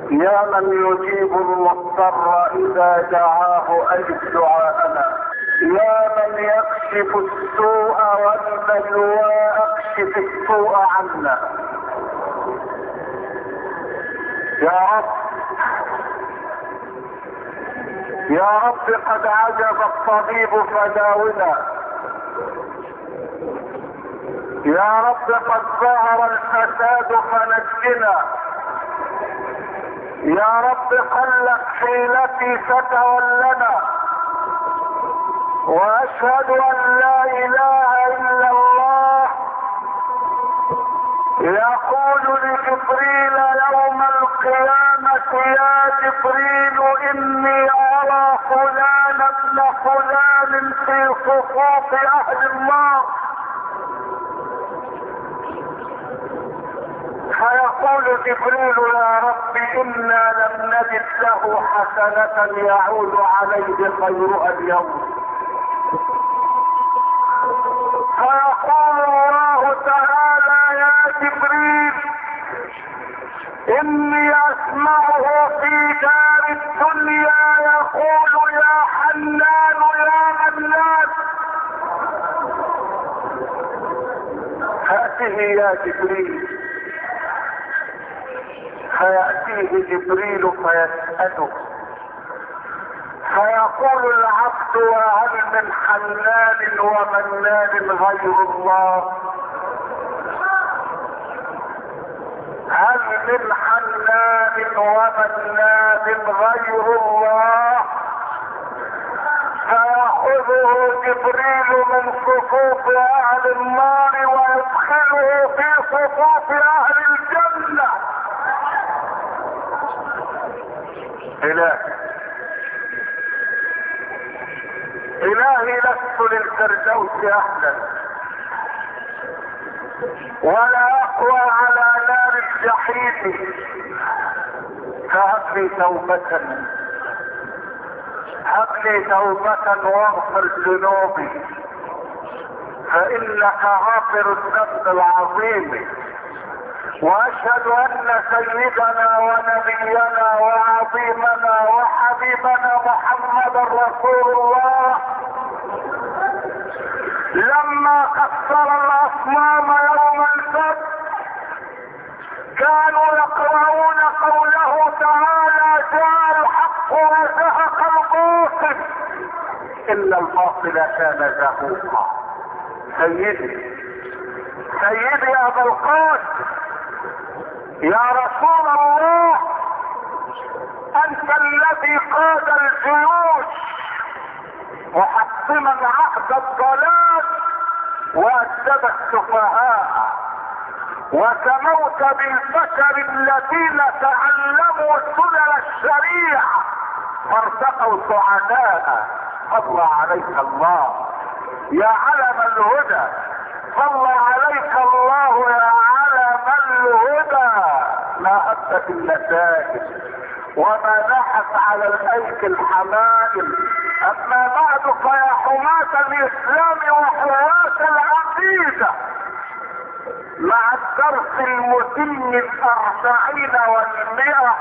يا من يجيب المضطر اذا دعاه اجب دعاءنا، يا من يكشف السوء والبلوى اكشف السوء عنا. يا رب يا رب قد عجز الطبيب فداونا، يا رب قد ظهر الفساد فنجنا، يا رب قلت حيلتي فتولنا، واشهد ان لا اله الا الله. يقول لجبريل يوم القيامة يا جبريل اني ارى فلان ابن فلان في صفوف اهل النار، فيقول جبريل يا رب انا لم نجد له حسنة يعود عليه خيرها اليوم، فيقول الله تعالى يا جبريل اني اسمعه في دار الدنيا يقول يا حنان يا منان، هاته يا جبريل. فيأتيه جبريل فيسأله فيقول العبد وهل من حنان ومنان غير الله؟ هل من حنان ومنان غير الله؟ فيأخذه جبريل من صفوف اهل النار ويدخله في صفوف اهل الجنة. إلهي لست للفردوس أهلا ولا أقوى على نار الجحيم، فهب لي توبة، هب لي توبة واغفر ذنوبي، فإنك غافر الذنب العظيم. واشهد ان سيدنا ونبينا وعظيمنا وحبيبنا محمد رسول الله لما كسر الاصنام يوم الفتح كانوا يقرؤون قوله تعالى جاء الحق وزهق الباطل ان الباطل كان زهوقا. سيدي ابا القاسم يا رسول الله انت الذي قاد الجيوش محطما عهد الضلال وادب السفهاء، وسموت بالبشر الذين تعلموا سنن الشريعة فارتقوا سعداء. صلى عليك الله يا علم الهدى، صلى عليك الله يا علم الهدى. ما أدت النتائج وما نحت على الأيك الحمائل. أما بعد فيا حماة الإسلام وحراس العقيدة، مع الدرس المتم 40 و100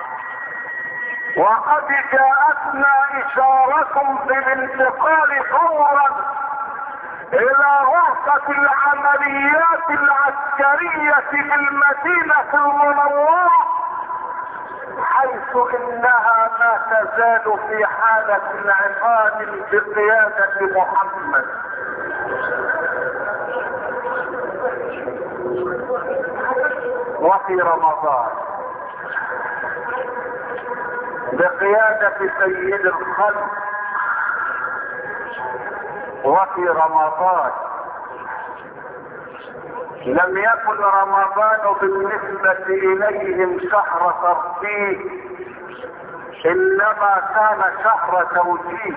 وقد جاءتنا إشارة بالانتقال فورا الى غرفة العمليات العسكرية في المدينة المنورة، حيث انها ما تزال في حالة انعقاد بقيادة محمد. وفي رمضان بقيادة سيد الخلق، وفي رمضان لم يكن رمضان بالنسبة اليهم شهر ترفيه، انما كان شهر توجيه،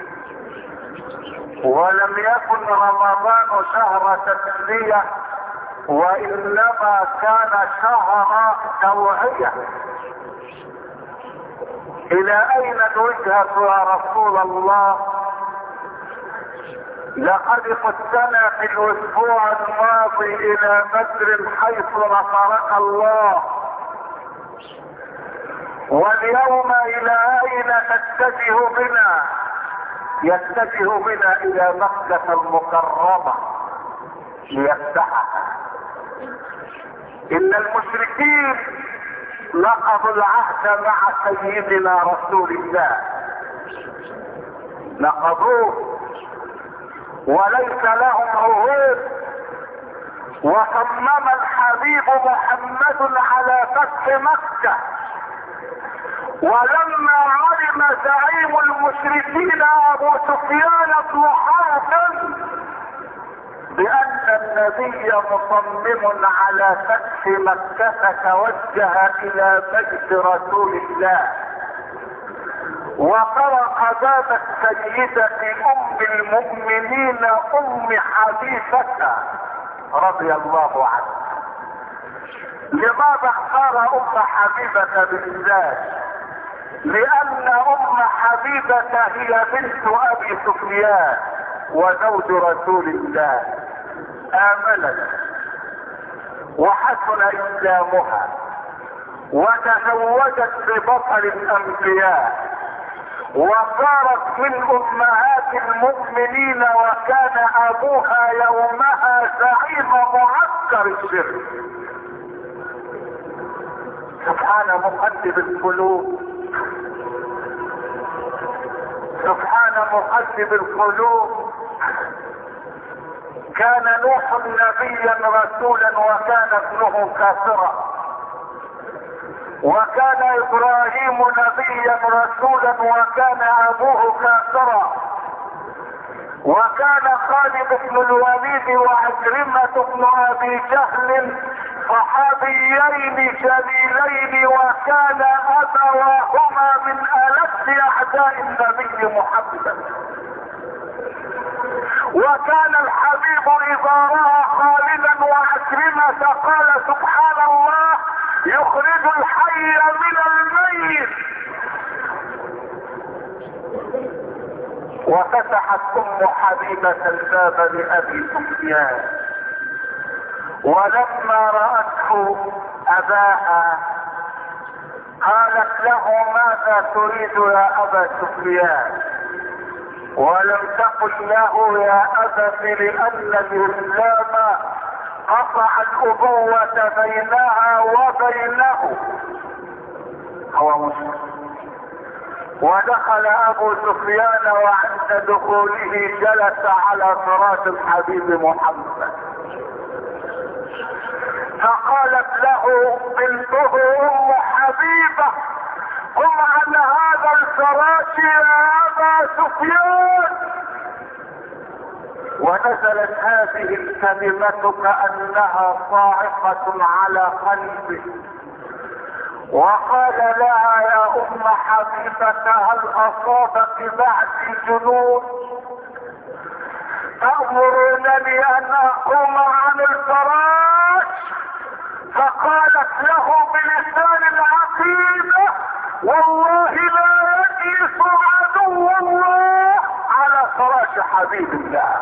ولم يكن رمضان شهر تسلية وانما كان شهر توعية. الى اين الوجهة يا رسول الله؟ لقد قدنا في الاسبوع الماضي الى بدر حيث نصرك الله، واليوم الى اين تتجه بنا؟ يتجه بنا الى مكة المكرمة ليفتحها. ان المشركين نقضوا العهد مع سيدنا رسول الله، نقضوه وليس لهم عهود، وصمم الحبيب محمد على فتح مكة. ولما علم زعيم المشركين ابو سفيان بن حرب بان النبي مصمم على فتح مكة توجه الى بيت رسول الله، وطرق باب السيدة ام المؤمنين ام حبيبة رضي الله عنها. لماذا اختار ام حبيبة بالذات؟ لان ام حبيبة هي بنت ابي سفيان وزوج رسول الله، امنت وحسن اسلامها وتزوجت ببطل الانبياء وصارت من امهات المؤمنين، وكان ابوها يومها زعيم معسكر الشرك. سبحان مقلب القلوب، سبحان مقلب القلوب. كان نوح نبيا رسولا وكان ابنه كافرا، وكان ابراهيم نبيا رسولا وكان ابوه كافرا، وكان خالد بن الوليد وعكرمة بن ابي جهل صحابيين جليلين، وكان ابواهما من ألد اعداء النبي محمد. وكان الحبيب اذا راى خالدا وعكرمة قال سبحان الله يخرج الحي من الميت. وفتحت ام حبيبة الباب لابي سفيان، ولما رأته اباها قالت له ماذا تريد يا ابا سفيان؟ ولم تقل له يا ابت لان الاسلام قطع الابوة بينها وبينه. هو مسلم. ودخل ابو سفيان وعند دخوله جلس على فراش الحبيب محمد، فقالت له بنته ام حبيبة قم عن هذا الفراش يا ابا سفيان. ونزلت هذه الكلمة كأنها صاعقة على قلبه، وقال لها يا ام حبيبة هل اصابك بعدي جنون؟ تأمرونني ان اقوم عن الفراش؟ فقالت له بلسان العقيدة والله لا يجلس عدو الله على فراش حبيب الله.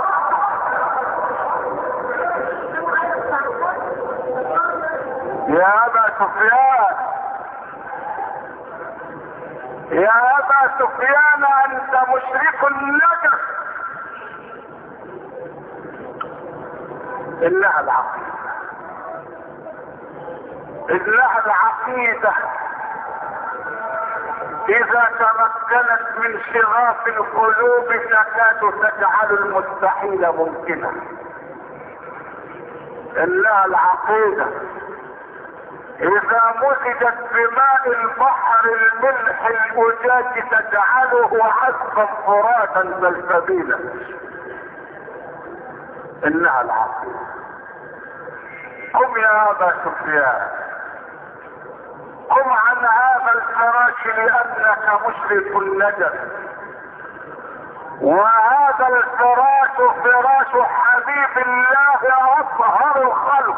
يا ابا سفيان، يا ابا سفيان انت مشرك نجس. انها العقيدة، انها العقيدة اذا تمكنت من شغاف القلوب تكاد تجعل المستحيل ممكنا. انها العقيدة اذا مزجت بماء البحر الملح الأجاج تجعله عذبا فراتا سلسبيلا. انها العقيدة. قم يا ابا سفيان، قم عن هذا الفراش لانك مشرك النجس، وهذا الفراش فراش حبيب الله اطهر الخلق.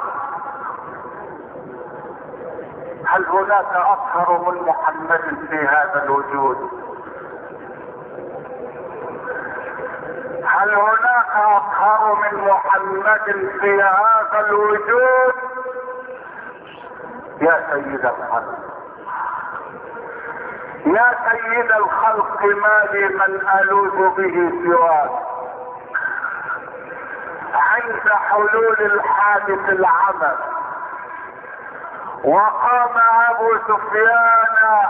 هل هناك اطهر من محمد في هذا الوجود؟ هل هناك اطهر من محمد في هذا الوجود؟ يا سيد الخلق يا سيد الخلق ما لي من ألوذ به سواك. عند حلول الحادث العمى وقام أبو سفيان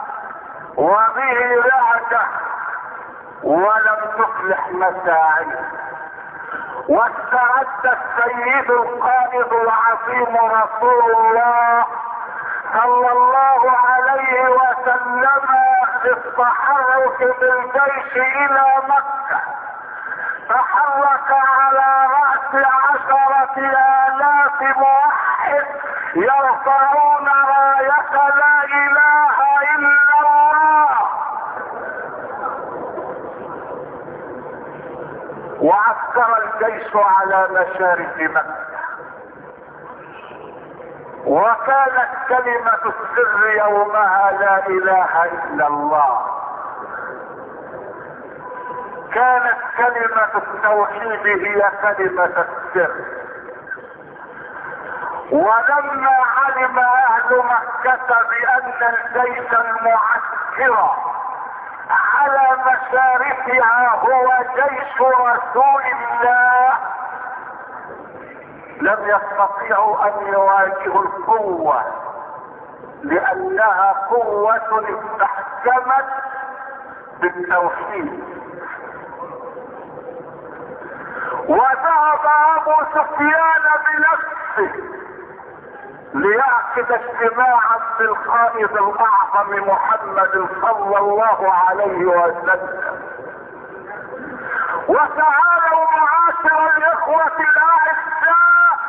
وبه رعدة ولم تفلح مساعيه، واستعد السيد القائد العظيم رسول الله صلى الله عليه وسلم للتحرك بالجيش الى مكة. تحرك على رأس 10,000 موحد يرفعون راية لا اله الا الله. وعسكر الجيش على مشارف مكة، وكانت كلمة السر يومها لا اله الا الله. كانت كلمة التوحيد هي كلمة السر. ولما علم اهل مكة بان الجيش المعسكر على مشارفها هو جيش رسول الله، لم يستطيعوا ان يواجهوا القوة، لانها قوة استحكمت بالتوحيد. وذهب ابو سفيان بنفسه ليعقد اجتماعا بالقائد الاعظم محمد صلى الله عليه وسلم. وتعالوا معاشر الاخوة الاعزاء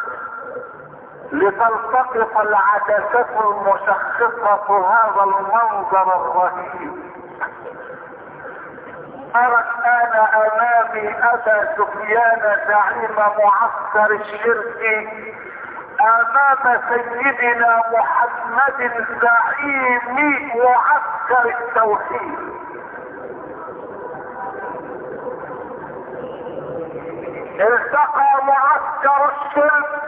لتلتقط العدسة المشخصة هذا المنظر الرهيب. أرى الآن أمامي أبا سفيان زعيم معسكر الشرك امام سيدنا محمد زعيم معسكر التوحيد. التقى معسكر الشرك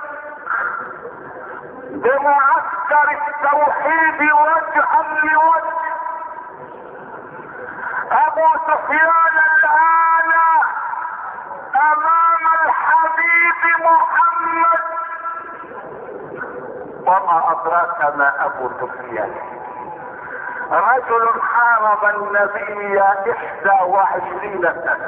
بمعسكر التوحيد وجها لوجه. ابو سفيان الان امام الحبيب محمد. وما ادراك ما ابو سفيان؟ رجل حارب النبي 21 سنة.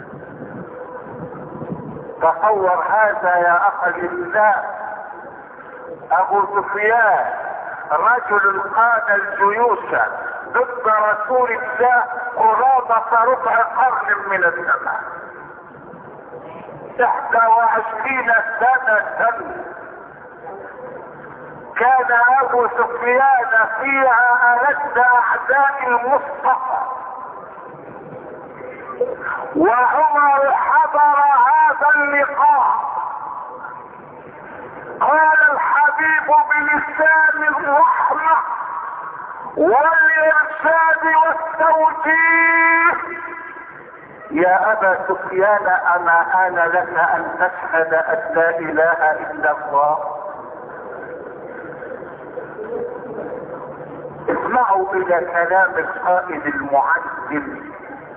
تصور هذا يا اخي الاسلام. ابو سفيان رجل قاد الجيوش ضد رسول الله قرابة ربع قرن من الزمان. 21 سنة كان ابو سفيان فيها ألد اعداء المصطفى. وعمر حضر هذا اللقاء. قال الحبيب بلسان الرحمة والارشاد والتوجيه: يا ابا سفيان اما آن لك ان تشهد ان لا اله الا الله؟ اسمعوا الى كلام القائد المعلم.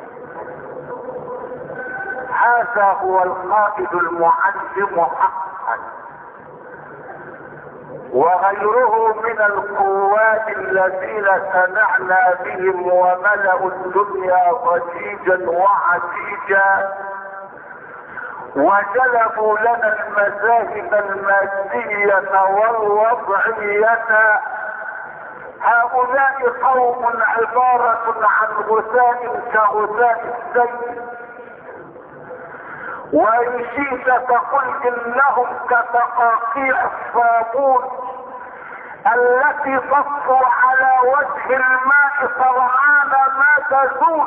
هذا هو القائد المعلم حقا، وغيره من القوات الذين سمعنا بهم وملأوا الدنيا ضجيجا وعجيجا وجلبوا لنا المذاهب المادية والوضعية. هؤلاء قوم عبارة عن غثاء كغثاء السيل، وإن شئت تقل إنهم كتقاطيع الصابون التي تطفو على وجه الماء سرعان ما تزول،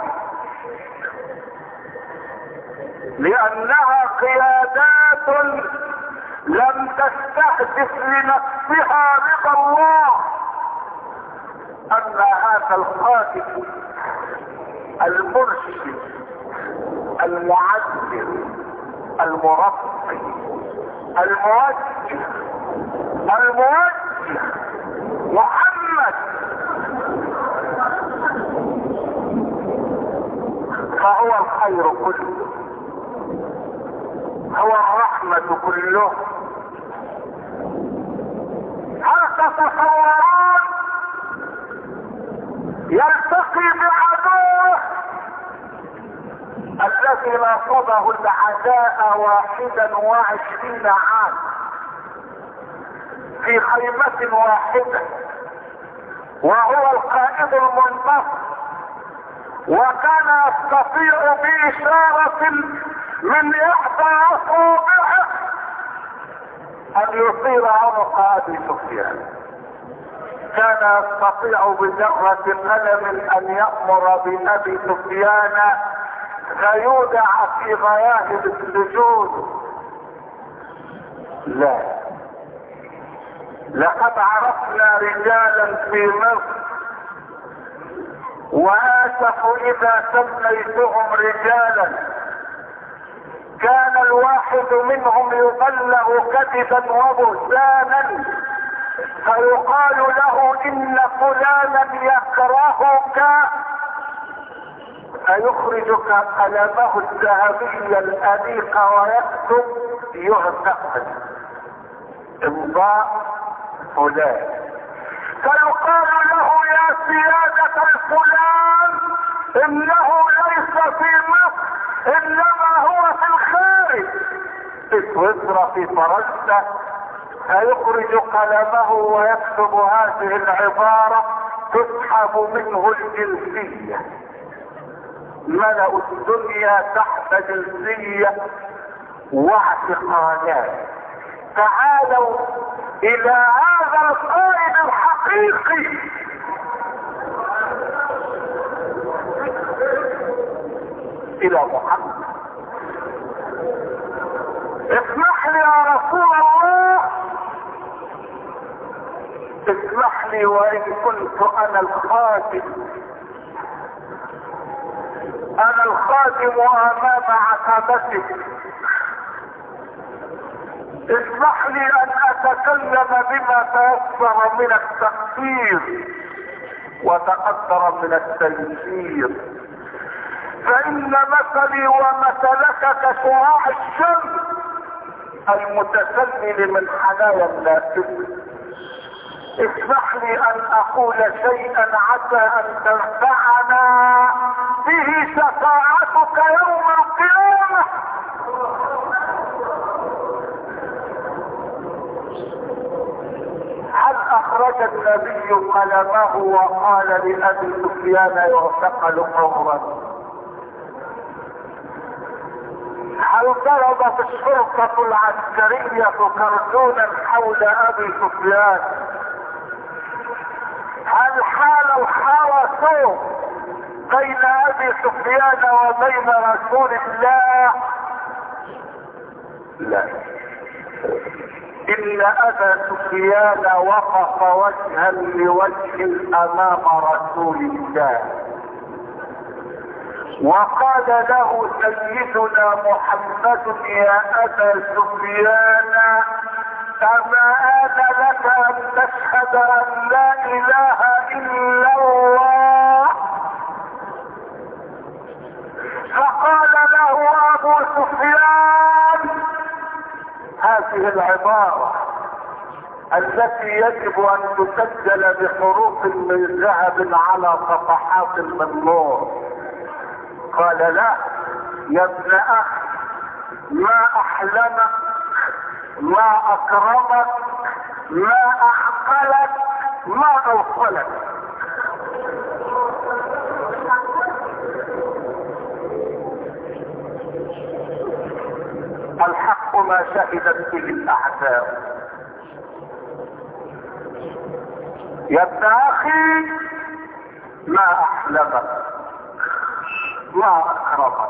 لأنها قيادات لم تستهدف لنفسها رضا الله. أما هذا القائد المرشد المعلم المربي الموجه محمد محمد، فهو الخير كله، هو الرحمة كله. هل تتصورون يلتقي بعدوه الذي ناصبه العداء 21 عام في خيمة واحدة، وهو القائد المنتصر، وكان يستطيع بإشارة من إحدى أصابعه أن يصير عنق أبي سفيان، كان يستطيع بجرة قلم أن يأمر بأبي سفيان فيودع في غياهب السجود. لا، لقد عرفنا رجالا في مصر وآسف إذا سميتهم رجالا كان الواحد منهم يبلغ كذبا وبهتانا فيقال له إن فلانا يكرهك فيخرج قلمه الذهبي الأنيق ويكتب يهتف امضاء فلان، فيقال له يا سيادة الفلان انه ليس في مصر انما هو في الخارج، في سويسرا، في فرنسا، فيخرج قلمه ويكتب هذه العبارة تسحب منه الجنسية. ملأ الدنيا تحت جنسية واعتقادات. تعالوا الى هذا القائد الحقيقي الى محمد. اسمح لي يا رسول الله، اسمح لي وان كنت انا الخادم، انا الخادم امام عتبتك، اسمح لي ان اتكلم بما تيسر من التقدير وتقدر من التيسير، فان مثلي ومثلك كشعاع الشمس المتسلل من حنايا النافذ. اسمح لي ان اقول شيئا عسى ان تنفعنا به شفاعتك يوم القيامة. هل اخرج النبي قلمه وقال لابي سفيان يعتقل فورا؟ هل ضربت الشرطة العسكرية كردونا حول ابي سفيان؟ هل حال الحرس بين ابي سفيان وبين رسول الله؟ لا، ان ابا سفيان وقف وجها لوجه امام رسول الله وقال له سيدنا محمد يا ابا سفيان اما آن لك ان تشهد ان لا اله الا الله؟ فقال له ابو سفيان هذه العبارة التي يجب ان تسجل بحروف من ذهب على صفحات من نور. قال لا يا ابن اخي، ما احلمك، ما اكرمك، ما اعقلك، ما اوصلك. الحق ما شهدت به الاعداء. يا ابن اخي ما احلمك، ما اكرمك،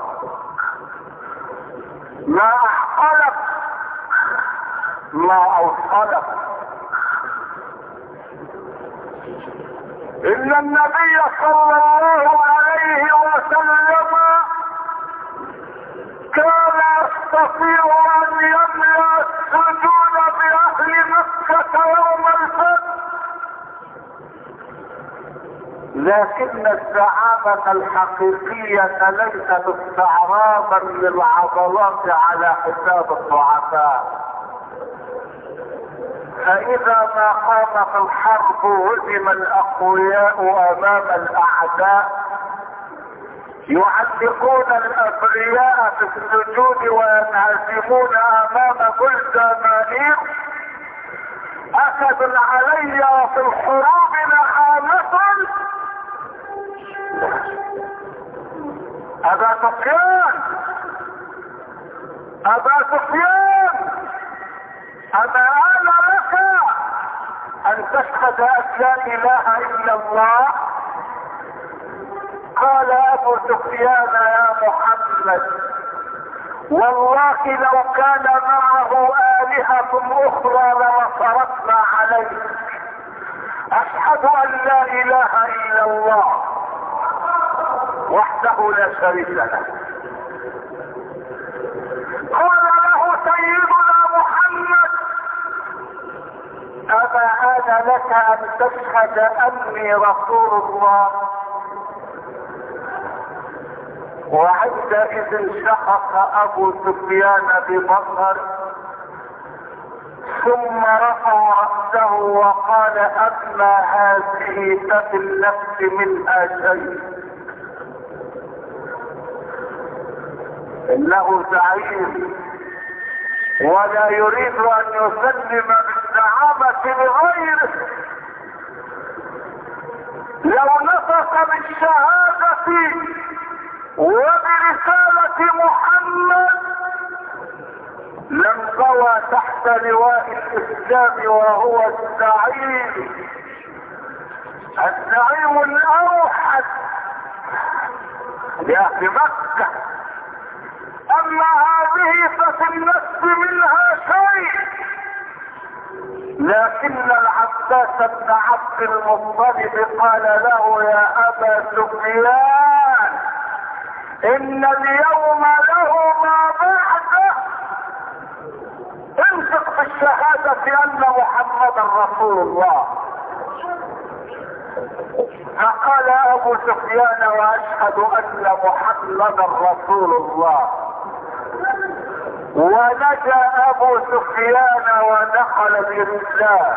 ما اعقلك، ما اوصلك. ان النبي صلى الله عليه وسلم كان يستطيع ان يملا السجود باهل مكة يوم الفتح لكن الزعامة الحقيقية ليست استعراضا للعضلات على حساب الضعفاء. فإذا ما قامت الحرب هزم الأقوياء أمام الأعداء، يعلقون الأبرياء في السجود وينهزمون أمام جلدانائر. أسد علي وفي الحروب نعامة. أبا سفيان أما آن لك أن تشهد أن لا إله إلا الله؟ قال أبو سفيان يا محمد والله لو كان معه آلهة أخرى لنصرتنا عليه. أشهد أن لا إله إلا الله وحده لا شريك له. قال له سيدنا محمد أما آن لك أن تشهد أني رسول الله؟ وعندئذ شخص أبو سفيان ببصر ثم رفع رأسه وقال أما هذه ففي النفس منها شيء. إنه زعيم ولا يريد أن يسلم بالزعامة لغيره. لو نطق بالشهادة وبرسالة محمد لانضوى تحت لواء الإسلام وهو الزعيم الأوحد لأهل مكة. أما هذه ففي النفس منها شيء. لكن العباس بن عبد المطلب قال له يا أبا سفيان إن اليوم له ما بعده. انفق بالشهادة أن محمدا رسول الله. فقال أبو سفيان وأشهد أن محمدا رسول الله. ونجا أبو سفيان ودخل الإسلام.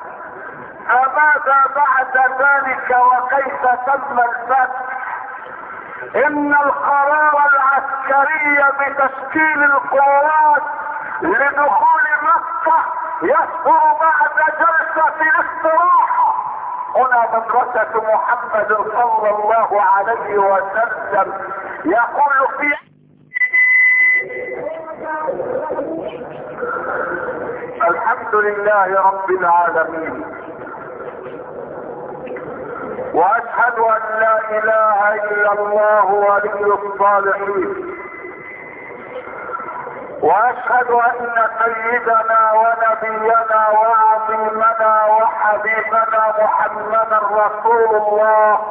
فماذا بعد ذلك وكيف تم الفتح؟ إن القرار العسكري بتشكيل القوات لدخول مكة يصدر بعد جلسة الاستراحة. هنا مدرسة محمد صلى الله عليه وسلم يقول في الحمد لله رب العالمين واشهد ان لا اله الا الله ولي الصالحين واشهد ان سيدنا ونبينا وعظيمنا وحبيبنا محمدا رسول الله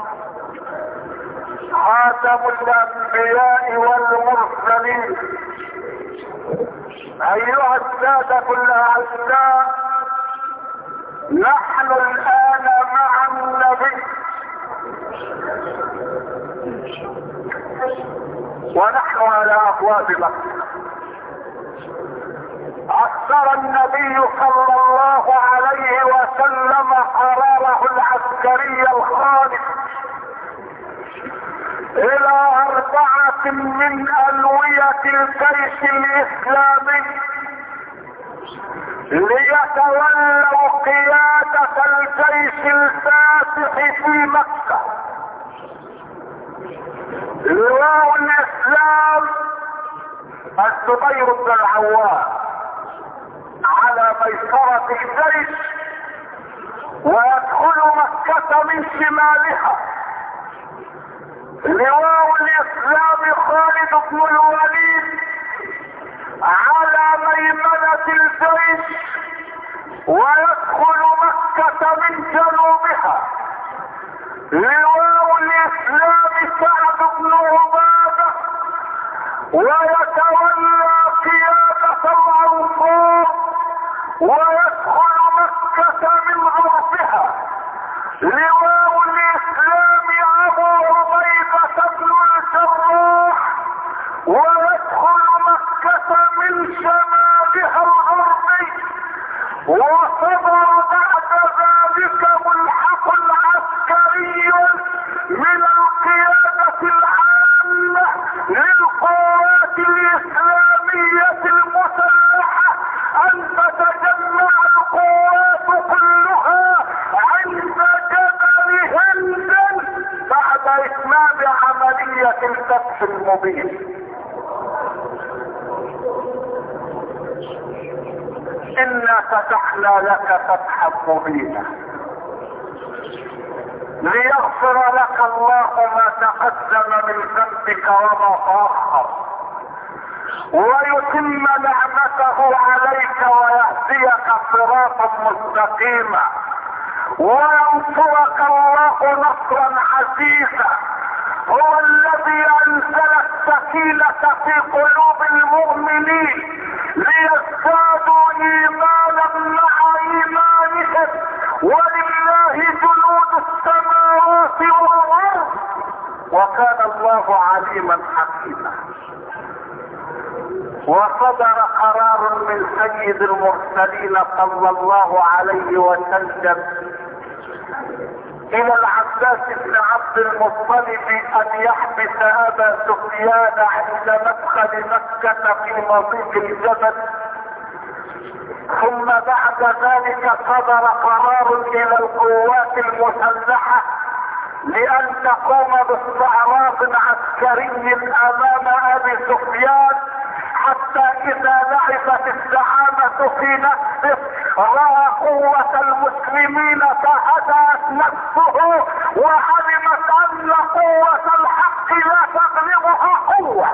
خاتم الانبياء والمرسلين. ايها السادة الاعزاء نحن الان مع النبي ونحن على ابواب مكة. اثر النبي صلى الله عليه وسلم قراره العسكري الخالد الى 4 من الوية الجيش الاسلامي ليتولوا قيادة الجيش الفاتح في مكة. لواء الاسلام الزبير بن العوام على ميسرة الجيش ويدخل مكة من شمالها. لواء الاسلام خالد بن الوليد على ميمنة الجيش ويدخل مكة من جنوبها. لواء الاسلام سعد بن عبادة ويتولى قيادة العنصار ويدخل مكة من غرفها. لواء الاسلام وصدر بعد ذلك ملحق عسكري من القيادة العامة للقوات الإسلامية المسلحة أن تتجمع القوات كلها عند جبل هند بعد إتمام عملية الفتح المبين. إنا فتحنا لك فتحا مبينا ليغفر لك الله ما تقدم من ذنبك وما تأخر ويتم نعمته عليك ويهديك صراطا مستقيما وينصرك الله نصرا عزيزا. هو الذي انزل السكينة في قلوب المؤمنين ليزدادوا ايمانا مع ايمانهم ولله جنود السماوات والارض وكان الله عليما حكيما. وصدر قرار من سيد المرسلين صلى الله عليه وسلم الى العباس بن عبد المطلب ان يحبس ابا سفيان عند مدخل مكة في مضيق الجبل. ثم بعد ذلك صدر قرار الى القوات المسلحة لان تقوم باستعراض عسكري امام ابي سفيان حتى اذا لعبت الزعامة في نفسه رأى قوة المسلمين فهدأت نفسه وعلمت ان قوة الحق لا تغلبها قوة.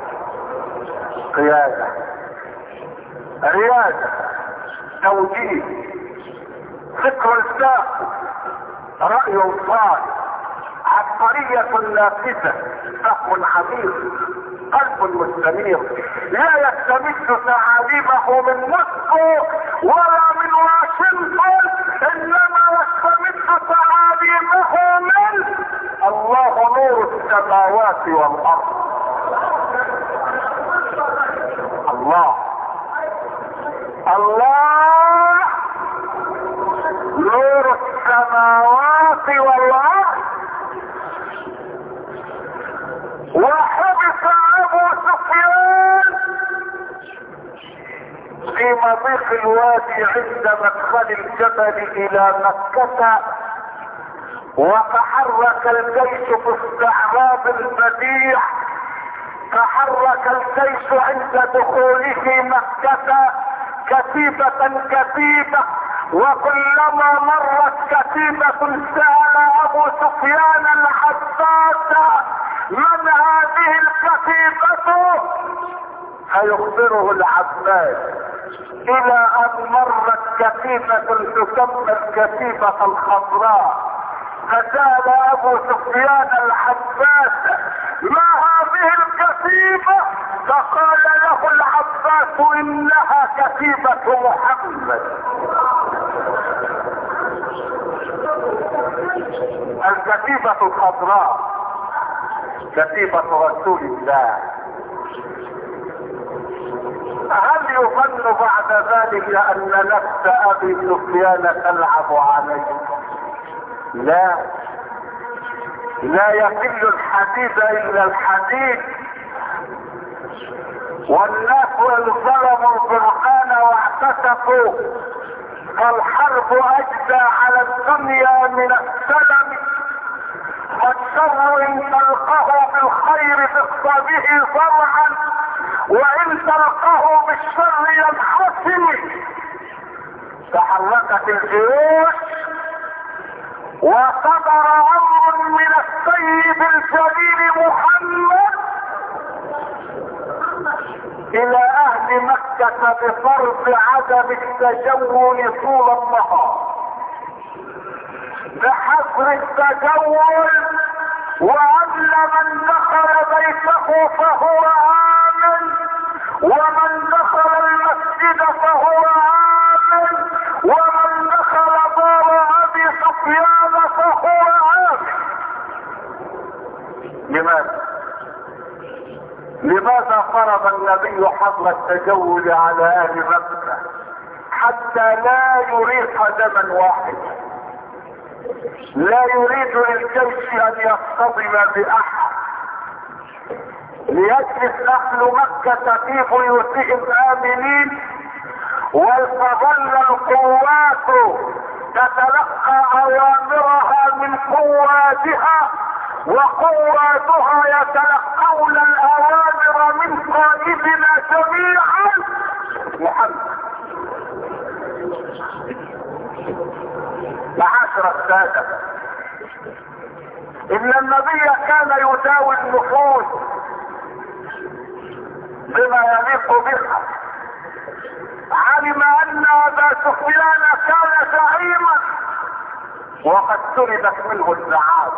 قيادة، ريادة، توجيه، فكر الساق، رأي صالح، عبقرية نافذة، فهم عميق، قلب مستنير لا يستمد تعاليمه من موسكو ولا من واشنطن انما يستمد تعاليمه من الله نور السماوات والارض. الله نور السماوات والارض. وحبس ابو سفيان في مضيق الوادي عند مدخل الجبل الى مكة وتحرك الجيش في استعراض البديع. تحرك الجيش عند دخوله مكة كتيبة كتيبة وكلما مرت كتيبة سأل ابو سفيان العباس من هذه الكتيبة فيخبره العباس الى ان مرت كتيبة تسمى الكتيبة الخضراء فسأل ابو سفيان العباس ما هذه الكتيبة فقال له العباس انها كتيبة محمد. الكتيبة الخضراء كتيبة رسول الله. هل يظن بعد ذلك ان نفس ابي سفيان تلعب عليه؟ لا يقل الحديد الا الحديد. والناس ان ظلموا البرهان واعتسفوا فالحرب اجدى على الدنيا من السلم. والشر ان تلقه بالخير تقصى به صرعا وان تلقه بالشر ينحسم. تحركت الجيوش وصدر امر من السيد الجليل محمد الى اهل مكة بفرض عدم التجول طول النهار بحظر التجول وان من دخل بيته فهو امن ومن دخل المسجد فهو امن ومن دخل دار ابي سفيان فهو امن. لماذا فرض النبي حظر التجول على اهل مكة حتى لا يريق دما واحدا. لا يريد للجيش ان يصطدم باحد، ليجلس اهل مكة في بيوتهم امنين، ولتظل القوات تتلقى اوامرها من قواتها، وقواتها يتلقون الاوامر من قائدنا جميعا محمد. معاشر السادة، ان النبي كان يداوي النفوس بما يليق بها. علم ان ابا سفيان كان زعيما وقد سلبت منه الزعامة،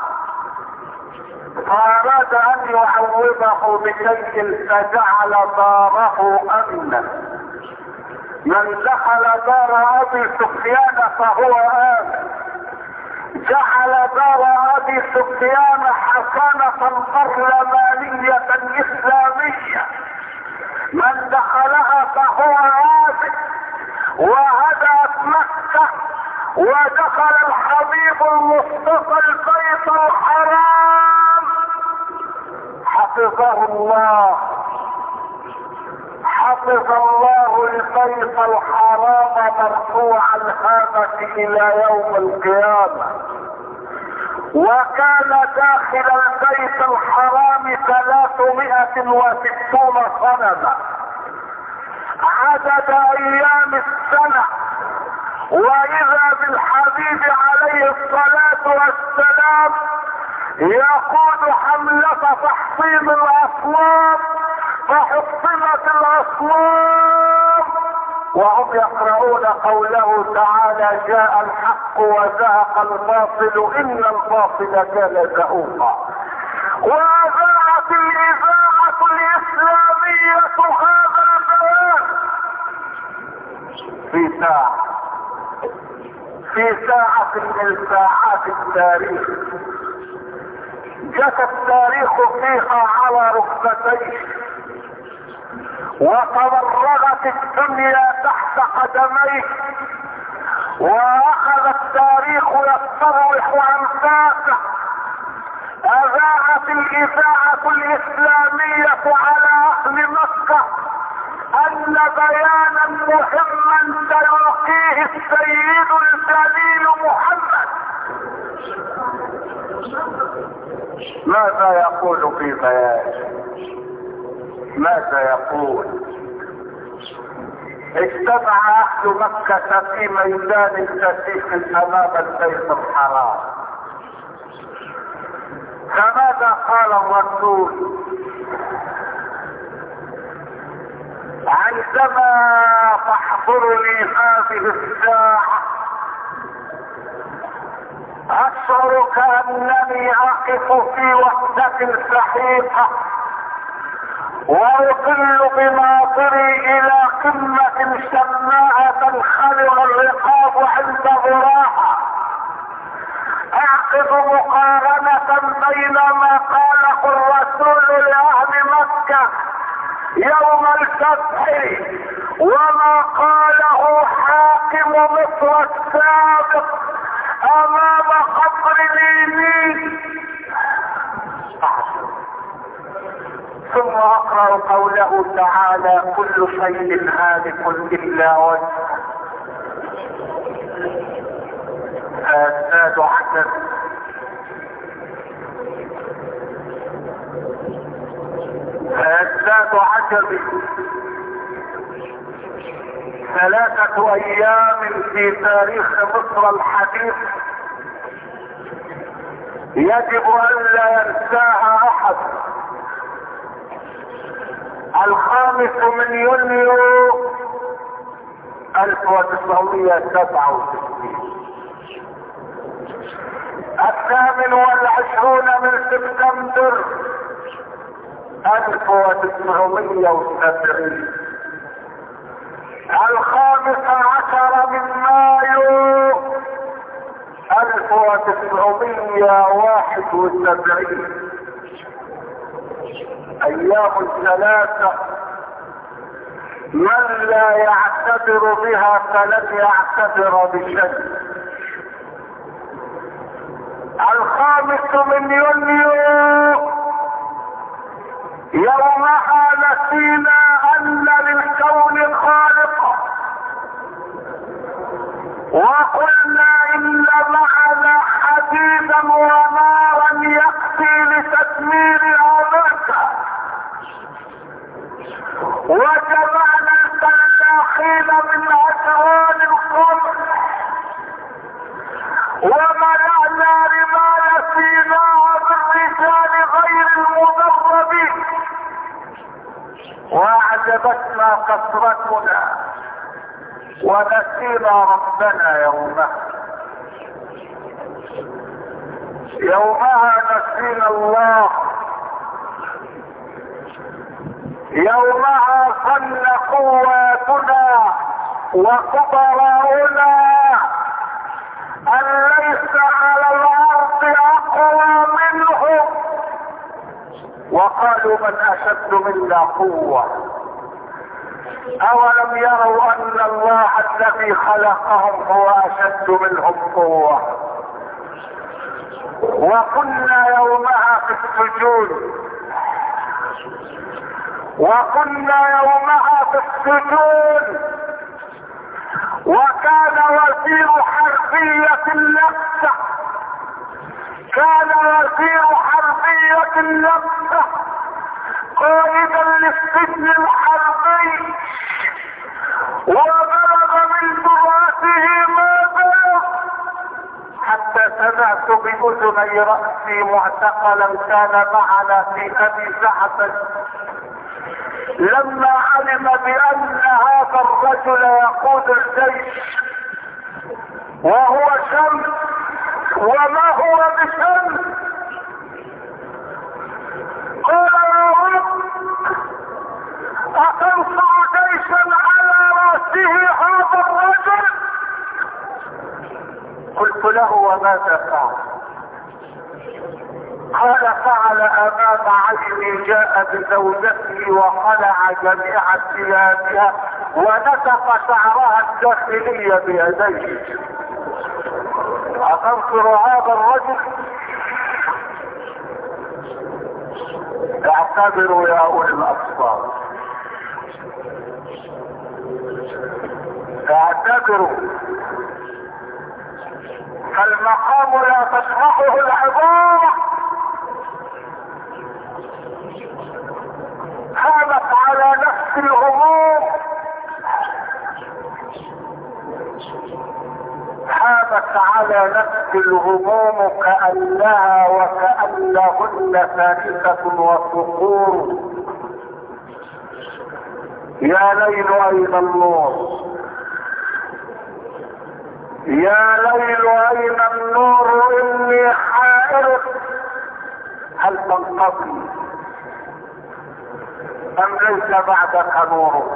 فاراد ان يعوضه بشيء فجعل داره امنا. من دخل دار ابي سفيان فهو امن. جعل دار ابي سفيان حصانة برلمانية اسلامية، من دخلها فهو آمن. وهدأت مكة، ودخل الحبيب المصطفى البيت الحرام، حفظه الله. حفظ الله البيت الحرام مرفوع الهامة الى يوم القيامة. وكان داخل البيت الحرام 360 صنما عدد ايام السنة. واذا بالحبيب عليه الصلاة والسلام يقود حملة تحصين الاصنام، فحصنت الاصنام وهم يقرؤون قوله تعالى: جاء الحق وزهق الباطل ان الباطل كان زهوقا. واذاعت الاذاعة الاسلامية هذا البيان في ساعة من ساعات التاريخ جثى التاريخ فيها على ركبتيه، وتمرغت الدنيا تحت قدميه، واخذ التاريخ يستروح انفاسه. اذاعت الاذاعة الاسلامية على اهل مكة ان بيانا مهما سيلقيه السيد الجليل محمد. ماذا يقول في بيانه؟ ماذا يقول؟ اجتمع اهل مكة في ميدان كثيف امام البيت الحرام، فماذا قال الرسول عندما تحضرني هذه الساعة؟ اشعر كأنني اقف في وحدة سحيقة، واطل بناظري الى قمة شماء تنخلع الرقاب عند ذراعها. اعقد مقارنة بين ما قاله الرسول لاهل مكة يوم الفتح وما قاله حاكم مصر السابق امام قبر ليني. ثم اقرأ قوله تعالى: كل شيء هالك الا وجهه. فازداد عجبي 3 ايام في تاريخ مصر الحديث يجب ان لا ينساها احد. 5 يونيو 1967، 28 من سبتمبر 1970، 15 من مايو 1971. ايام 3 من لا يعتبر بها فلن يعتبر بشيء. 5 من يونيو يومها نسينا ان للكون خالقا، وقلنا ان معنا حديدا ونارا يكفي لتدمير امريكا، وجمعنا الفلاحين من اجوال القمر، وملأنا رمال سيناء بالرجال غير المدربين، واعجبتنا كثرتنا ونسينا ربنا يومها نسينا الله. يومها ظن قواتنا وكبراؤنا ان ليس على الارض اقوى منهم، وقالوا من اشد منا قوة. اولم يروا ان الله الذي خلقهم هو اشد منهم قوة. وكنا يومها في السجون، وكان وزير حربية النفس قائدا للسجن الحربي، وبلغ من دراته ما بلغ، حتى سمعت بأذني رأسي معتقلا كان معنا في أبي زعفر لما علم بأن هذا الرجل يقود الجيش وهو شمس وما هو بشمس، قال يا رب أتنصع جيشا على رأسه هذا الرجل؟ قلت له وماذا فعل؟ قال فعل امام عيني، جاء بزوجته وخلع جميع ثيابها ونتف شعرها الداخلي بيديه. أتنصر هذا الرجل؟ اعتبروا يا اولي الابصار، اعتبروا، فالمقام لا تشرحه العبارة. هانت على نفس الهموم، كأنها وكأنهن ثالثة وصقور. يا ليل أين النور؟ يا ليل أين النور؟ إني حائر، هل تنقضي أم ليس بعدك نور؟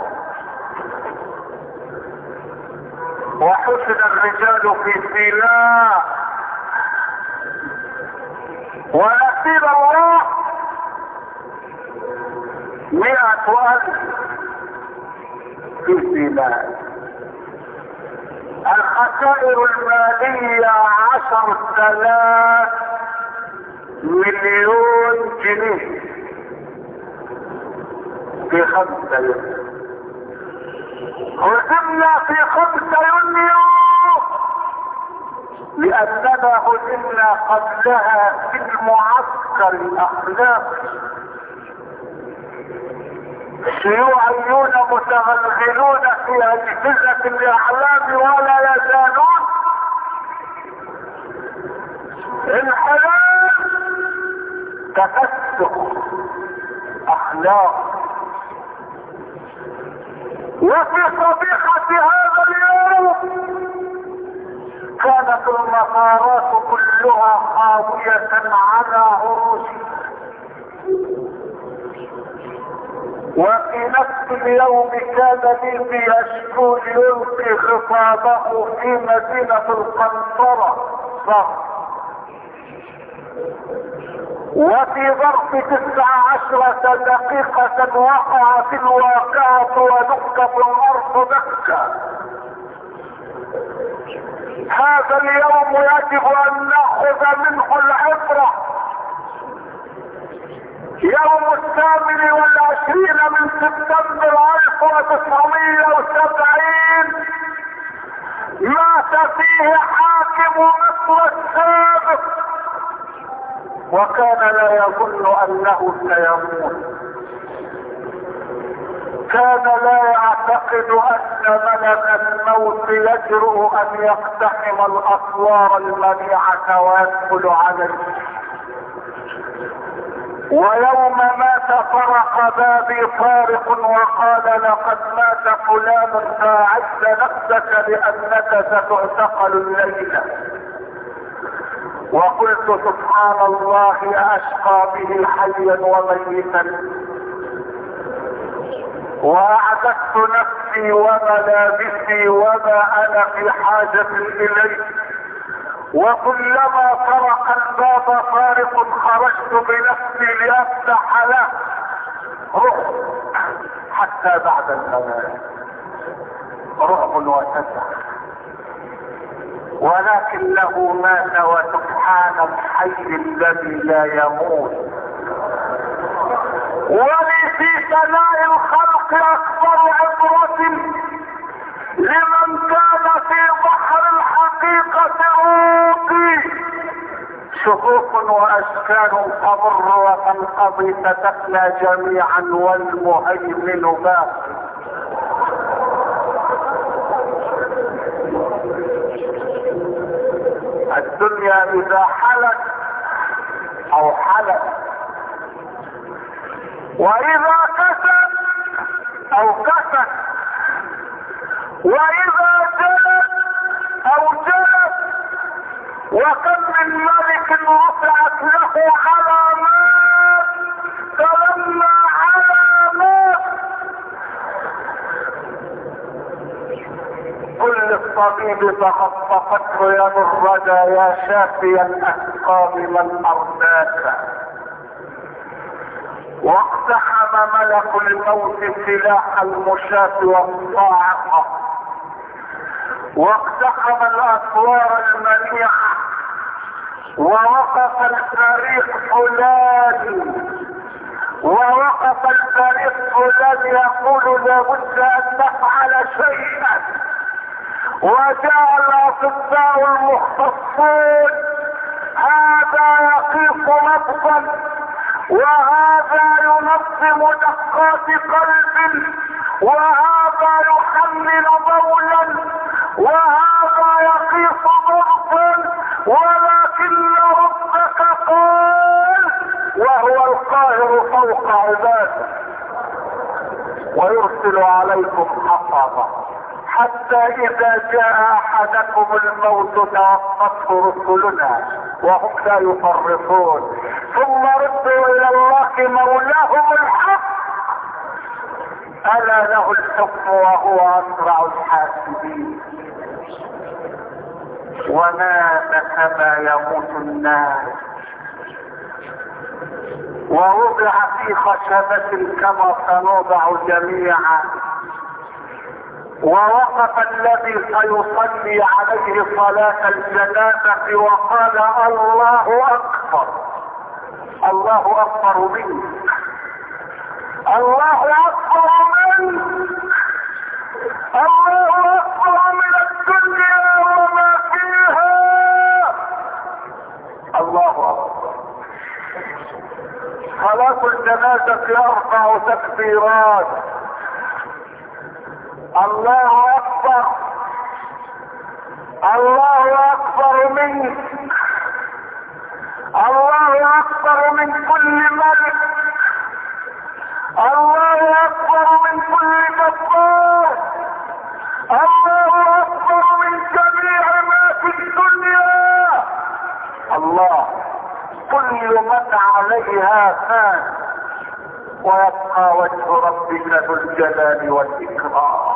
وحسن الرجال في سيناء ونسيب الله 100,000 في سيناء. الخسائر المالية 10,000 مليون جنيه في 5 يوم. هزمنا في 5 يونيو لأننا هزمنا قبلها في المعسكر الأخلاقي. شيوعيون متغلغلون في أجهزة الإعلام ولا يزالون. انحلال تفسق أخلاق. وفي صبيحة هذا اليوم كانت المطارات كلها خاوية على عروشها. وفي نفس اليوم كان ليبي يشكو يلقي خطابه في مدينة القنطرة صح، وفي ظرف 19 دقيقة وقعت الواقعة ودكت الارض دكا. هذا اليوم يجب ان ناخذ منه العبرة. يوم 28 من سبتمبر 1970 مات فيه حاكم مصر السابق، وكان لا يظن انه سيموت. كان لا يعتقد ان ملك الموت يجرؤ ان يقتحم الاسوار المنيعة ويدخل عليه. ويوم مات طرق بابي طارق وقال لقد مات فلان فاعد نفسك لانك ستعتقل الليلة. وقلت سبحان الله اشقى به حيا وميتا. واعددت نفسي وملابسي وما انا في حاجة اليه، وكلما طرق الباب طارق خرجت بنفسي لافتح له. رعب حتى بعد الممات، رعب وفزع، ولكنه مات وسبحان الحي الذي لا يموت. ولي في ثناء الخلق اكبر عبرة لمن كان في بحر الحقيقة عوقي. شكوك واشكال تمر وتنقضي فتفنى جميعا والمهيمن باقي. الدنيا اذا حلت او حلت، واذا كست او كست، واذا جلت او جلت. وكم من ملك رفعت له علامات تلمى علامات. كل الطبيب تخطفته يد الردى يا شافي الاسقام من ارداك. واقتحم ملك الموت سلاح المشاة والصاعقة، واقتحم الاسوار المنيعة، ووقف الفريق فلان، ووقف الفريق فلان يقول لابد ان نفعل شيئا. وجاء الاطباء المختصون، هذا يقيس نبضا، وهذا ينظم دقات قلب، وهذا يحمل بولا، وهذا يقيس ضغطا. ولكن ربك قال وهو القاهر فوق عباده ويرسل عليكم حفظا حتى اذا جاء احدكم الموت توفته رسلنا وهم لا يفرطون، ثم ردوا الى الله مولاهم الحق الا له الحكم وهو اسرع الحاسبين. ومات كما يموت الناس، ووضع في خشبة كما سنوضع جميعا. ووقف الذي سيصلي عليه صلاة الجنازة وقال الله اكبر، الله اكبر منك، الله اكبر منك، الله اكبر من الدنيا وما فيها، الله اكبر. صلاة الجنازة 4 تكبيرات. الله اكبر، الله اكبر منك، الله اكبر من كل ملك، الله اكبر من كل جبار، الله اكبر من جميع ما في الدنيا. الله كل من عليها فان ويبقى وجه ربك ذو الجلال والاكرام.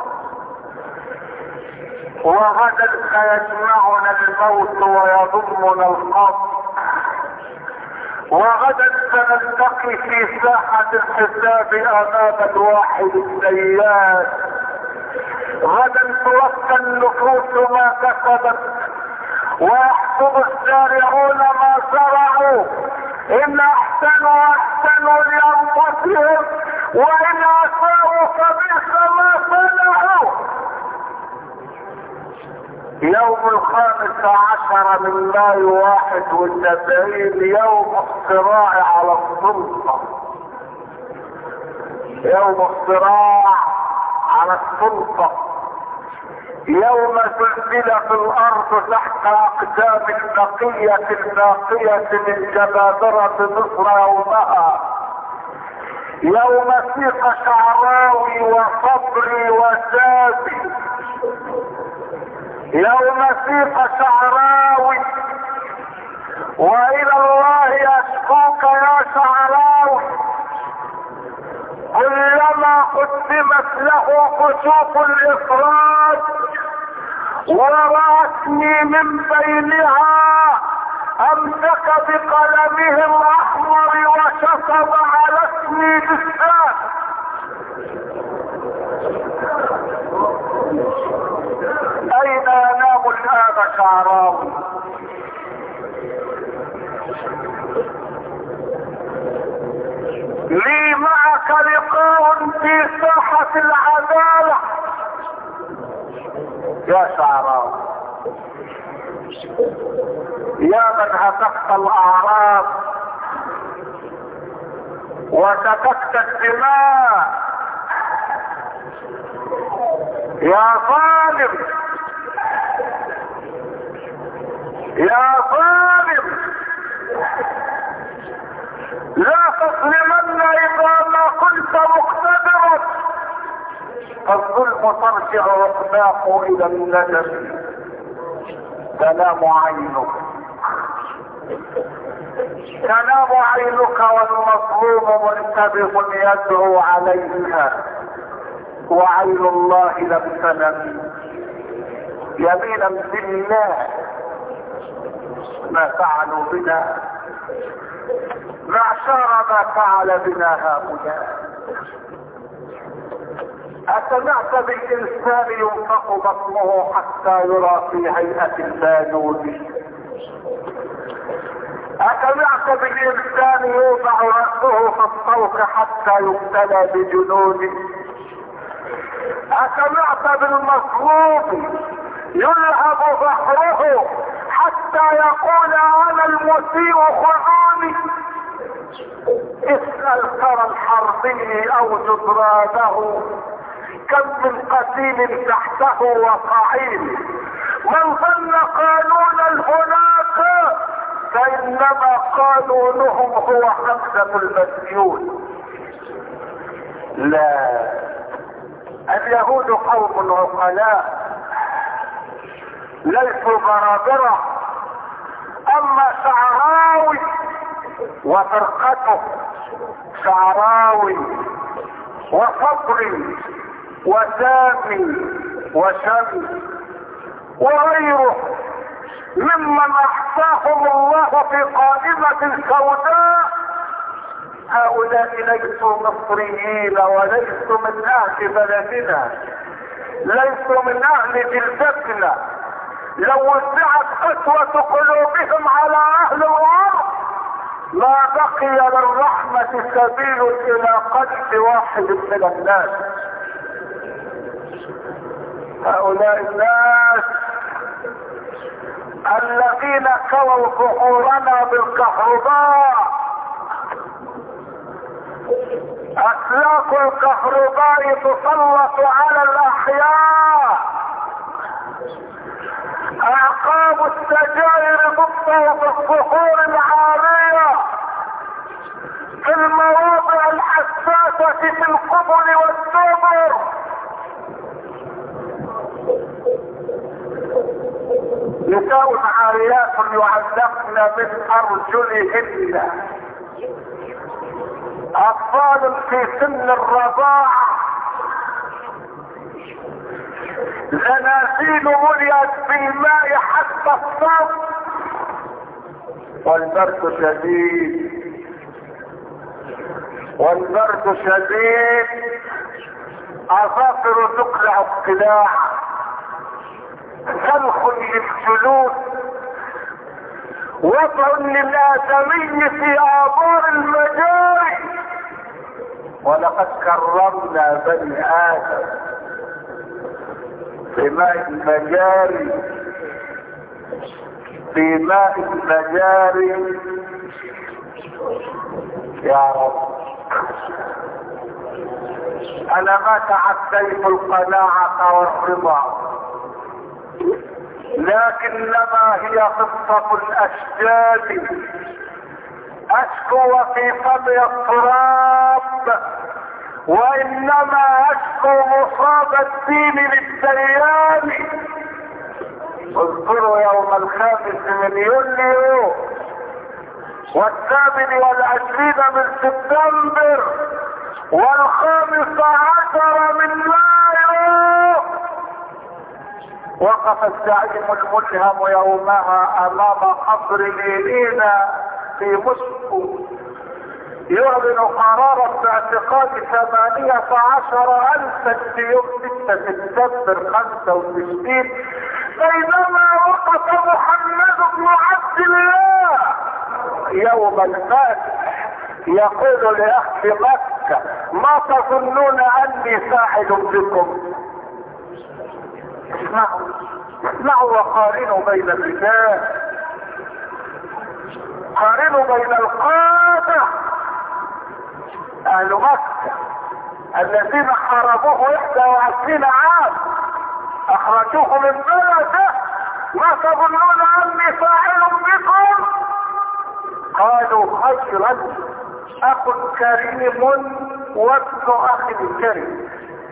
وغدا سيجمعنا الموت ويضمنا القبر، وغدا سنلتقي في ساحة الحساب امام الواحد الديان. غدا توفى النفوس ما كسبت ويحصد الزارعون ما زرعوا. ان احسنوا احسنوا لانفسهم وان اساءوا فبئس ما صنعوا. يوم 15 من مايو 71 يوم الصراع على السلطة. يوم الصراع على السلطة. يوم زلزلت الارض تحت اقدام البقية الباقية من جبابرة مصر يومها. يوم سيق شعراوي وصبري وسابي. يوم سيق شعراوي والى الله اشكوك يا شعراوي. كلما قدمت له كشوف الافراد ورأتني من بينها امسك بقلمه الاحمر وشطب على اسمي بالساق. اين ينام الان شعراوي؟ لي معك لقاء في ساحة العدالة يا شعراوي. يا من هتكت الاعراض وسفكت الدماء. يا ظالم يا ظالم لا تظلمن اذا ما كنت مقتدرا. الظلم ترجع عقباه الى الندم. تنام عينك تنام عينك والمظلوم منتبه يدعو عليها وعين الله لم تنم. يمينا بالله ما فعلوا بنا معشر ما فعل بنا هؤلاء. أسمعت بالإنسان ينفق بطنه حتى يرى في هيئة البانود؟ أسمعت بالإنسان يوضع رأسه في الطوق حتى يبتلى بجنود؟ أسمعت بالمظلوم يلهب ظهره حتى يقول أنا المسيء خذوني؟ اسأل ترى الحربي أو جدرانه كم من قتيل تحته وقعيل. من ظن قانونا هناك فإنما قانونهم هو حمزة المسيول. لا، اليهود قوم عقلاء ليسوا برابرة. اما شعراوي وفرقته، شعراوي وصبري وسامي وشمس وغيره ممن احصاهم الله في قائمة سوداء، هؤلاء ليسوا مصريين وليسوا من اهل بلدنا، ليسوا من اهل جلدتنا. لو وزعت قسوة قلوبهم على اهل الارض ما بقي للرحمة سبيل الى قتل واحد من الناس. هؤلاء الناس الذين كووا ظهورنا بالكهرباء، اسلاك الكهرباء تسلط على الاحياء، اعقاب السجائر تطفئ في الصخور العارية، في المواضع الحساسة في القبل والدبر. نساء عاريات يعلقن من ارجلهن، اطفال في سن الرضاعة، زنازين مليت بالماء حتى الصف، والبرد شديد. والبرد شديد، اظافر تقلع القلاع، سلخ للجلود، وضع للآدمي في آبار المجاري. ولقد كرمنا بني آدم في ماء المجاري، في ماء المجاري. يا رب انا ما تعديت القناعة والرضا، لكنما هي قصة الاشجار. اشكو وثيقتي التراب، وانما اشكو مصاب الدين للديان. اذكروا يوم 5 يوليو و27 من سبتمبر و15 من مايو. وقف الزعيم الملهم يومها امام قبر لينينا في موسكو يعلن قرارا باعتقال 18,000 في يوم 6 سبتمبر 65، بينما وقف محمد بن عبد الله يوم الفتح يقول لاهل مكة: ما تظنون اني ساعد بكم؟ اسمعوا وقارنوا بين الرجال، قارنوا بين القادة اهل مكة الذين حاربوه 21 عام، اخرجوه من بلده. ما تظنون اني فاعل بكم؟ قالوا: خيرا، اخ كريم وابن اخ كريم.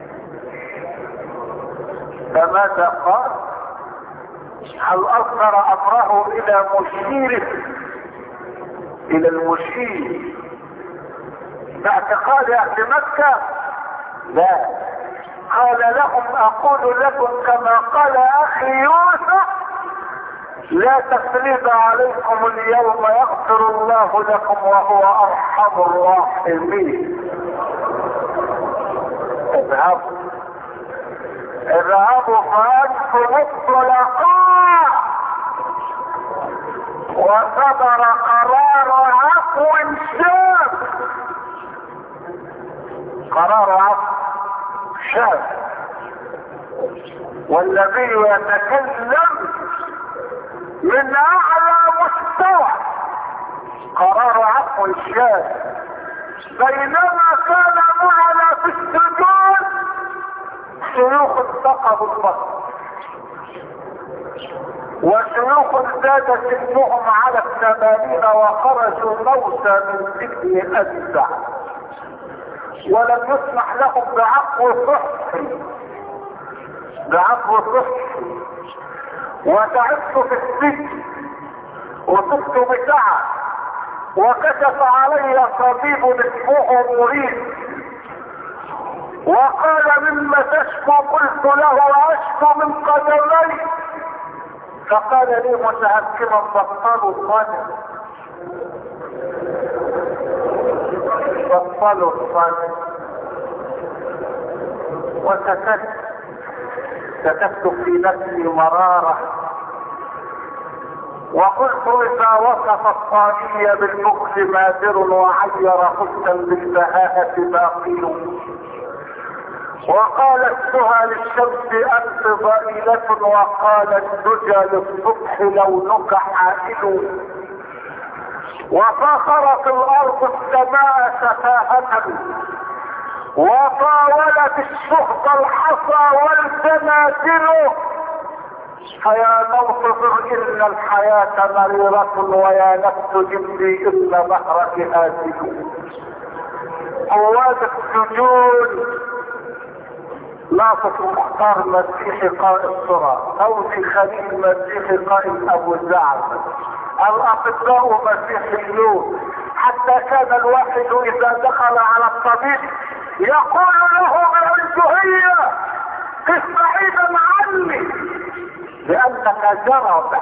فماذا قال؟ هل اصدر امره الى مشيره، الى المشير باعتقاد اهل مكة؟ لا، قال لهم: اقول لكم كما قال اخي يوسف: لا تثريب عليكم اليوم، يغفر الله لكم وهو ارحم الراحمين. اذهبوا فانتم الطلقاء. وصدر قرار عفو شاب، قرار عفو شاب، والذي يتكلم من اعلى مستوى. قرار عفو شاب، بينما كان معنا في السجون شيوخ اتقوا البصر، وشيوخ زاد سنهم على 80 وخرجوا موتى من سجن أجزع، ولم يسمح لهم بعفو صحي، وتعبت في السجن وصبت بتعب، وكشف علي طبيب اسمه مريد وقال: مما تشكو؟ قلت له: اشكو من قدمي. فقال لي متهكما: بطلوا الصلاة، بطلوا الصلاة. وسكت في نفسي مرارة، وقلت: اذا وصف الصاني بالبخل مادر وعير خبثا بالبهاءة باقي. وقالت سهى للشمس: انت ضئيلة، وقالت دجى للصبح لونك حائل. وفاخرت الارض السماء سفاهة، وطاولت الشهب الحصى والزنازل. فيا موت ضر ان الحياة مريرة، ويا نفس جبري ان بحرك هاتف. قواد السجون ناصف مختار مسيحي قائد الصرا، فوزي خليل مسيحي قائد ابو زعفر، الاطباء مسيحيون، حتى كان الواحد اذا دخل على الطبيب يقول له بعنجهية: قف بعيدا عني لانك جرب.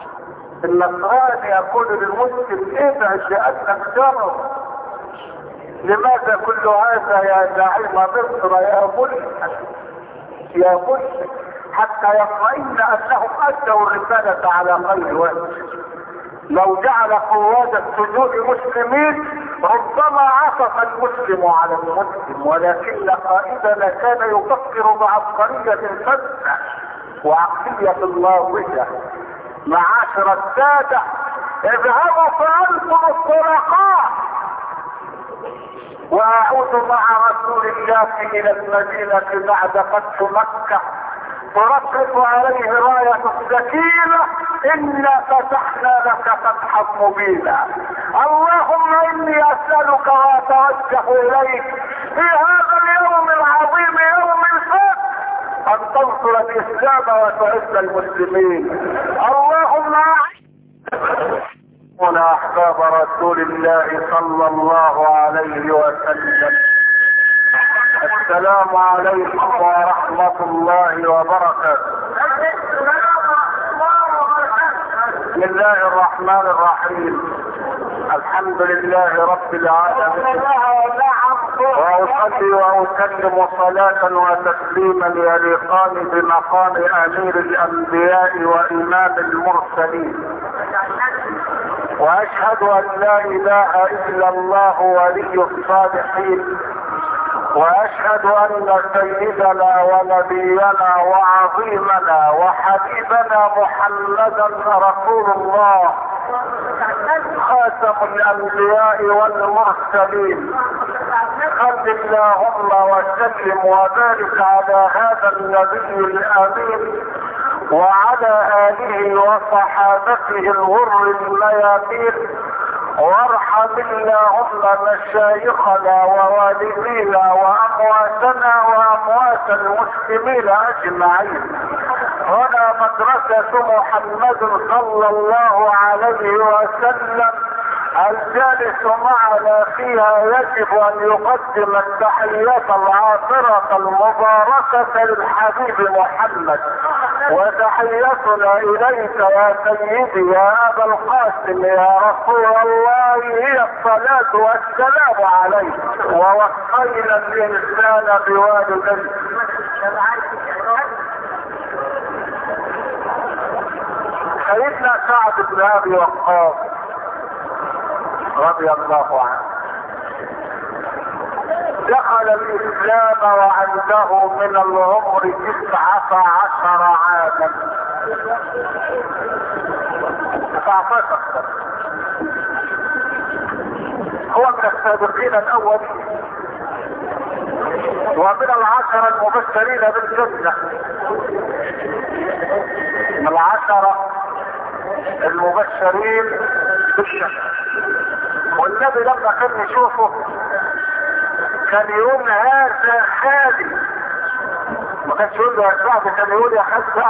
النصراني يقول للمسلم: ابعد لانك جرب. لماذا كل هذا يا زعيم مصر يا ملك يا ملك؟ حتى يطمئن انهم ادوا الرسالة على غير وجه. لو جعل قواد السجود مسلمين ربما عطف المسلم على المسلم، ولكن قائدنا كان يفكر بعبقرية فذة وعقلية لاوية. معاشر السادة، اذهبوا فانتم الطرقاء واعود مع رسول الله الى المدينة بعد فتح مكة، ترفرف عليه راية السكينة: إنا فتحنا لك فتحا مبينا. اللهم إني أسألك وأتوجه إليك في هذا اليوم العظيم يوم الفتح أن تنصر الإسلام وتعز المسلمين. اللهم هنا أحباب رسول الله صلى الله عليه وسلم، السلام عليكم ورحمة الله وبركاته. بسم الله الرحمن الرحيم. الحمد لله رب العالمين، وأصلي وأسلم صلاة وتسليما يليقان بمقام أمير الأنبياء وإمام المرسلين، وأشهد أن لا إله إلا الله ولي الصالحين، واشهد ان سيدنا ونبينا وعظيمنا وحبيبنا محمدا رسول الله خاتم الانبياء والمرسلين. صل اللهم وسلم وبارك على هذا النبي الامين وعلى اله وصحابته الغر الميامين، وارحم اللهم مشايخنا ووالدينا وامواتنا واموات المسلمين اجمعين. هنا مدرسة محمد صلى الله عليه وسلم، الجالس معنا فيها يجب ان يقدم التحيات العاطرة المباركة للحبيب محمد، وتحيتنا اليك يا سيدي يا ابا القاسم يا رسول الله هي الصلاة والسلام عليك. ووصينا الانسان بوالديه. سيدنا سعد بن ابي وقاص رضي الله عنه دخل الاسلام وعنده من العمر 19 عاما. 19 هو من السابقين الاولين ومن 10 المبشرين بالجنة، من 10 المبشرين بالجنة. والنبي لما كان يشوفه كان يقول هذا خالي، ما كانش يقول له يا سعد، كان يقول يا خالي سعد،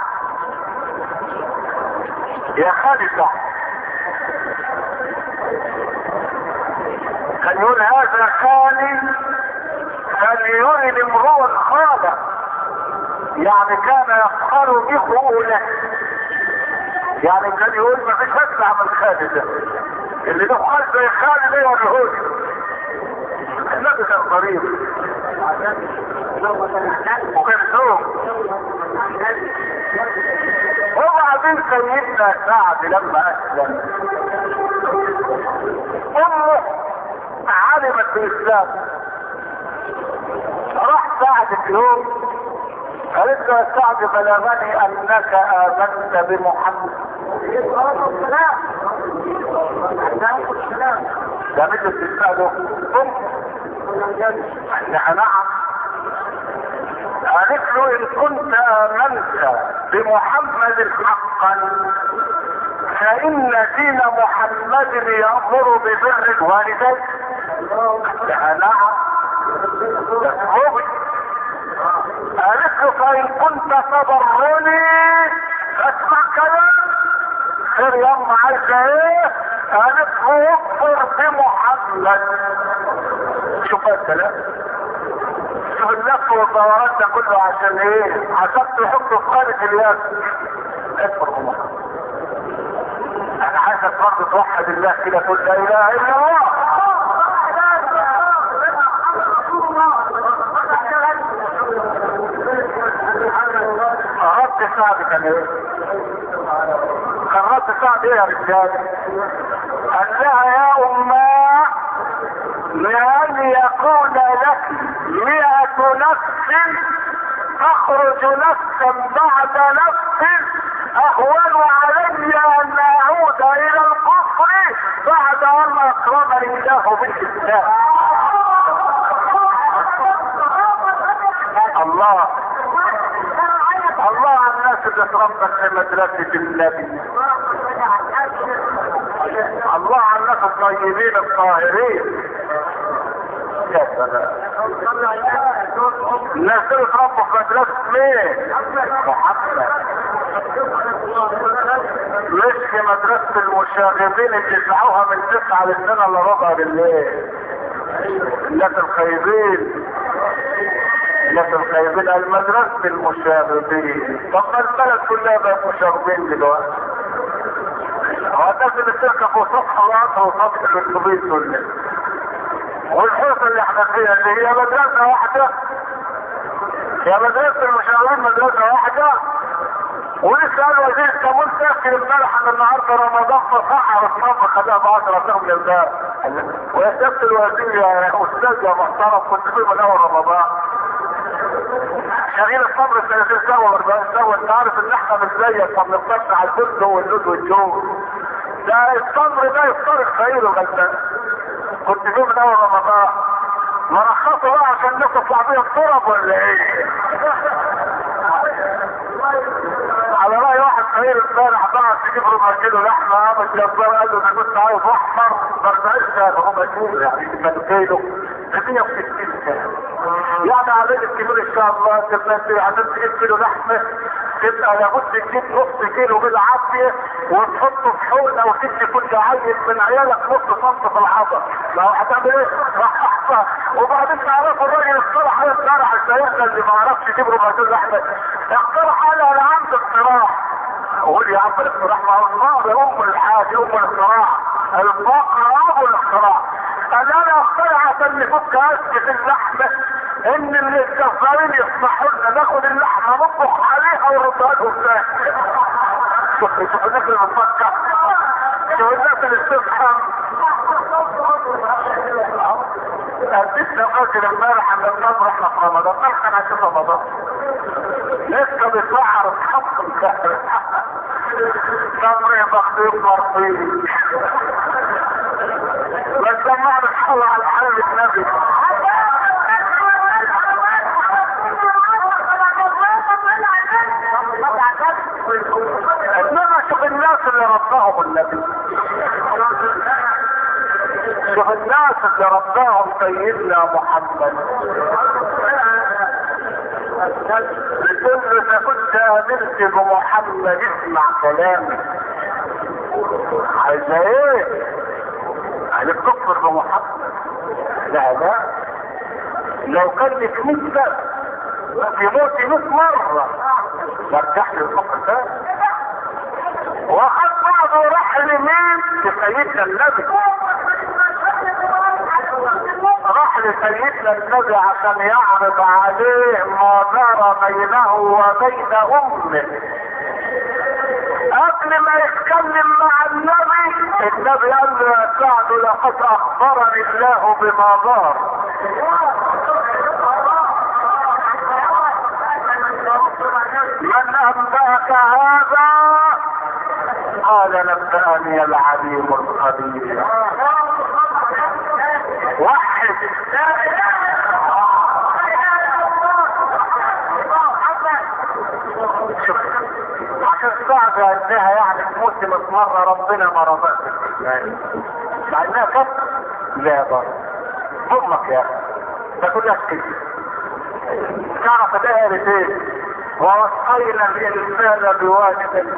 يا خالي سعد. كان يقول هذا خالي، كان يريد امرؤ خاله، يعني كان يفخر بخوله. يعني كان يقول ما فيش اسمع من خالي ده، اللي له خال زي خالي ده يوريهولي. النبي كان قريب وكان زوج. وبعدين سيدنا سعد لما اسلم امه علمت بالاسلام، راح سعد في يوم قالت له يا سعد بلغني انك امنت بمحمد. ده مثل تسأله نعم. قالت له ان كنت امنت بمحمد حقا فان دين محمد يأمر ببر الوالدين. نعم. قالت له فان كنت تضرني فاسمع كلام. خير يوم عايزه ايه؟ قالت له اكفر بمحمد. شوف الكلام، شوف اللف والدورات ده كله عشان ايه؟ عشان تحطه في خارج اليد. اكفر بمحمد. انا عايزك برضه توحد الله كده، تقول لا اله الا الله. سعد كان ايه؟ كان رد سعد ايه يا رجال؟ قال لها يا اماه لأن يكون لك 100 نفس تخرج نفسا بعد نفس اهون علي ان اعود الى الكفر بعد ان اكرمني الله بالاسلام. الله الله على الناس اللي اتربت في مدرسة النبي. الله على الناس الطيبين الطاهرين. يا سلام. الناس اللي اتربوا في مدرسة مين؟ محمد. مش في مدرسة المشاغبين اللي دفعوها من 9 للسنة الا ربع بالليل. الناس الخايبين المدرسة المشاغبين. طب ما البلد كلها بقت مشاغبين دلوقتي. هو الناس اللي بتركبوا سطح القطر وسطح الاتوبيس دول والحوطة اللي احنا فيها اللي هي مدرسة واحدة. يا مدرسة المشاغبين مدرسة واحدة. ولسه قال وزير التموين تاكل امبارح ان النهارده رمضان فصحى والصبح خدها ب10 سنة من الباب. ويا سيادة الوزير يا استاذ يا محترم كنت فيه من اول رمضان. شغيل الصبر 30 سنة و40 سنة. انت عارف ان احنا مش زيك ما بنقدرش على الفل واللود والجو. ده الصبر ده يفترق خير وغلبان. كنت فيه من اول رمضان. مرخصه بقى عشان الناس تطلع بيها الطرب ولا ايه؟ على رأي واحد خير امبارح بقى تجيب ربع كيلو لحمة قام الجزار قال له انا كنت عايز احمر ب 40 سنة ربع كيلو يعني 2 كيلو ب 160 سنة. يعني عليك الكبير ان شاء الله تبقى عشان تجيب كيلو لحمة تبقى لابد تجيب نص كيلو بالعافية وتحطه في حوض او تدي كل عيل من عيالك نص سم في العضل. لو هتعمل ايه؟ راح احصى. وبعدين تعرفوا الراجل اقترح على الزرع السياسة اللي ما عرفش يجيب ربع كيلو لحمة. اقترح على انا عندي اقتراح. قول يا عم الاقتراح ما هو النار ام الحاجة ام الاقتراح. الفقر ابو الاقتراح. انا اقترح عشان نفك اسك في اللحمة ان الجزارين يصلحوا لنا ناخد اللحمة نطبخ عليها ونردها لهم تاني. شوف الناس اللي بتفكر. شوف الناس اللي بتفهم. لسه قلت امبارح ان النظر احنا في رمضان نلقى نشوف رمضان لسه بيسعر الحق تمر بخطيط مرضي بس لما نتحول على الحبيب النبي انما شوف الناس اللي رباهم النبي. شوف الناس اللي رباهم سيدنا محمد. بتقول له كنت امنت بمحمد اسمع كلامي. عايزه ايه؟ عايزك تكفر بمحمد. لا لو كان لك 100 سنة تموتي 100 مرة مرجعش للكفر تاني. واخد بعضه وراح لمين؟ لسيدنا النبي. راح لسيدنا النبي عشان يعرض عليه ما دار بينه وبين امه. قبل ما يتكلم مع النبي قال له يا سعد لقد اخبرني الله بما دار. من انبأك هذا؟ قال نبأني العليم الخبير. وحد عشان صعب انها يعني موسم مرة ربنا ما رضاش مع انها كف لا برضه امك يا اخي ده كلها كده. تعرف ده قالت ايه؟ ووصينا الانسان بوالده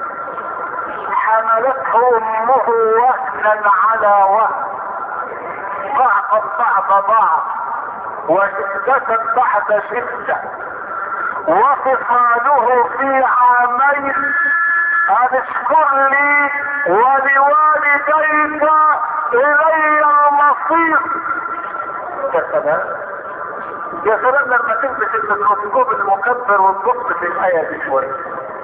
حملته امه وهنا على وهن ضعفا بعد ضعف وشدة بعد شدة وفصاله في عامين ان اشكر لي ولوالديك الي المصير. يا سلام يا سلام لما تلبس الميكروسكوب المكبر وتبص في الايه دي شويه